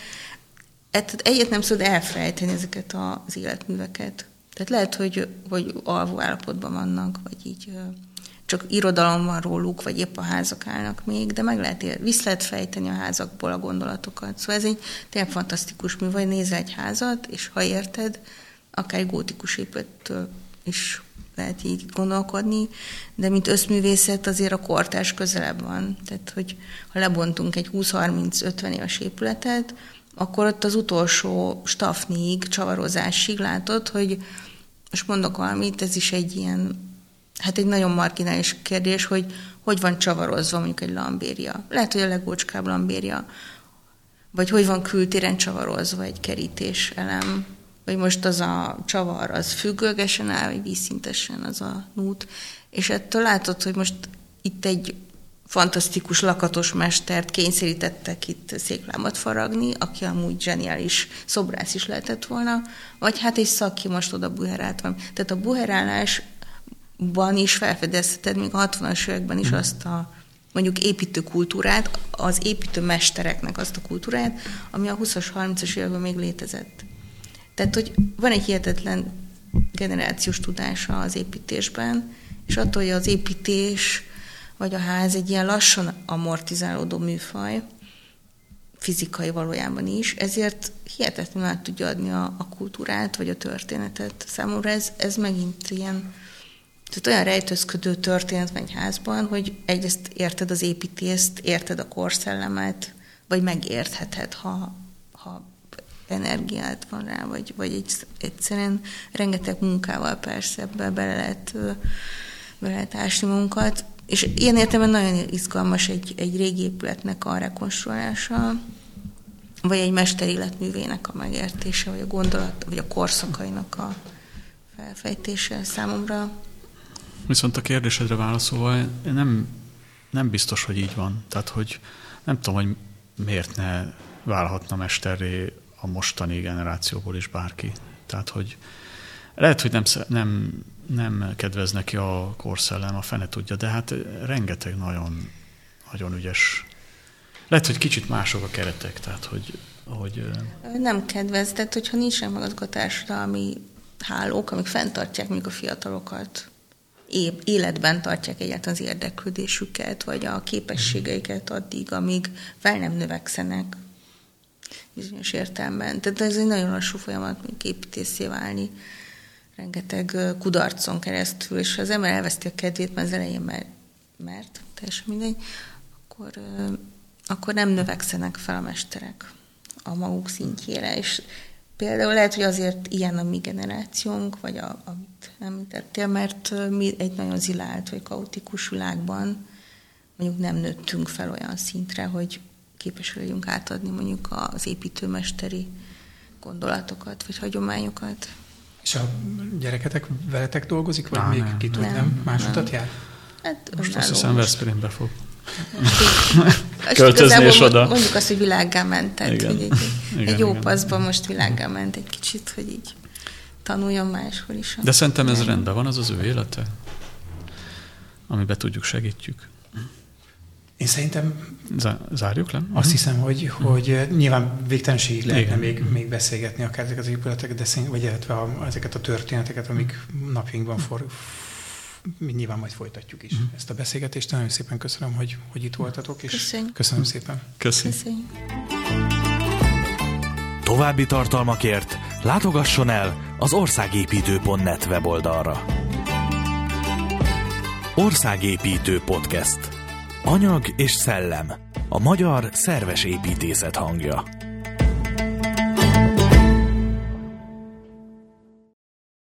Egyet nem szabad elfelejteni ezeket az életműveket. Tehát lehet, hogy alvó állapotban vannak, vagy így csak irodalom van róluk, vagy épp a házak állnak még, de vissza lehet fejteni a házakból a gondolatokat. Szóval ez egy tényleg fantasztikus mű, vagy nézel egy házat, és ha érted, akár egy gótikus épülettől is lehet így gondolkodni, de mint összművészet azért a kortárs közelebb van. Tehát, hogy ha lebontunk egy 20-30-50 éves épületet, akkor ott az utolsó stafnig, csavarozásig látod, hogy most mondok valamit, ez is egy ilyen, egy nagyon marginális kérdés, hogy van csavarozva mondjuk egy lambéria. Lehet, hogy a legócskább lambéria, vagy hogy van kültéren csavarozva egy kerítés elem, vagy most az a csavar, az függőlegesen áll, vagy vízszintesen az a nút. És ettől látod, hogy most itt egy fantasztikus lakatos mestert kényszerítettek itt széklámat faragni, aki amúgy zseniális szobrász is lehetett volna, vagy egy szaki most oda buherált van. Tehát a buherálásban is felfedezheted, még a 60-as években is azt a mondjuk építőkultúrát, az építőmestereknek azt a kultúrát, ami a 20-as, 30-as években még létezett. Tehát, hogy van egy hihetetlen generációs tudása az építésben, és attól, hogy az építés vagy a ház egy ilyen lassan amortizálódó műfaj, fizikai valójában is, ezért hihetetlenül át tudja adni a kultúrát, vagy a történetet. Számomra ez megint ilyen, tehát olyan rejtőzködő történet van egy házban, hogy egyrészt érted az építést, érted a korszellemet, vagy megértheted, ha energiát van rá, vagy egyszerűen rengeteg munkával persze ebbe bele lehet ásni magunkat. És ilyen értelemben nagyon izgalmas egy régi épületnek a rekonstruálása, vagy egy mesteréletművének a megértése, vagy a gondolat, vagy a korszakainak a felfejtése számomra.
Viszont a kérdésedre válaszolva, nem biztos, hogy így van. Tehát, hogy nem tudom, hogy miért ne válhatna mesterré a mostani generációból is bárki. Tehát, hogy lehet, hogy nem kedvez neki a korszellem, a fene tudja, de hát rengeteg nagyon, nagyon ügyes. Lehet, hogy kicsit mások a keretek, tehát, hogy
nem kedvez, tehát hogyha nincsen meg azok a társadalmi hálók, amik fenntartják még a fiatalokat, életben tartják egyáltalán az érdeklődésüket, vagy a képességeiket addig, amíg fel nem növekszenek bizonyos értelemben. Tehát ez egy nagyon lassú folyamat, mint építészé válni, rengeteg kudarcon keresztül, és ha az ember elveszti a kedvét, mert az elején mert teljesen mindegy, akkor nem növekszenek fel a mesterek a maguk szintjére, és például lehet, hogy azért ilyen a mi generációnk, vagy amit említettél, mert mi egy nagyon zilált vagy kaotikus világban mondjuk nem nőttünk fel olyan szintre, hogy képes legyünk átadni mondjuk az építőmesteri gondolatokat, vagy hagyományokat.
És a gyereketek veletek dolgozik, vagy még ki tud, nem? Másodat jár?
Hát
most azt hiszem Veszprémbe fog
költözni és oda. Mondjuk azt, hogy világgá mentet. Egy jó paszban most világgá ment egy kicsit, hogy így tanuljon máshol is.
De szerintem ez rendben van, az ő élete, amiben tudjuk, segítjük. Én
szerintem...
Zárjuk le?
Azt hiszem, hogy nyilván végtelenségig lehetne még beszélgetni akár ezeket az épületeket, vagy ezeket a történeteket, amik napjainkban nyilván majd folytatjuk is ezt a beszélgetést. Nagyon szépen köszönöm, hogy itt voltatok, és köszönöm szépen.
Köszönjük.
További tartalmakért látogasson el az országépítő.net weboldalra. Országépítő Podcast. Anyag és szellem. A magyar szerves építészet hangja.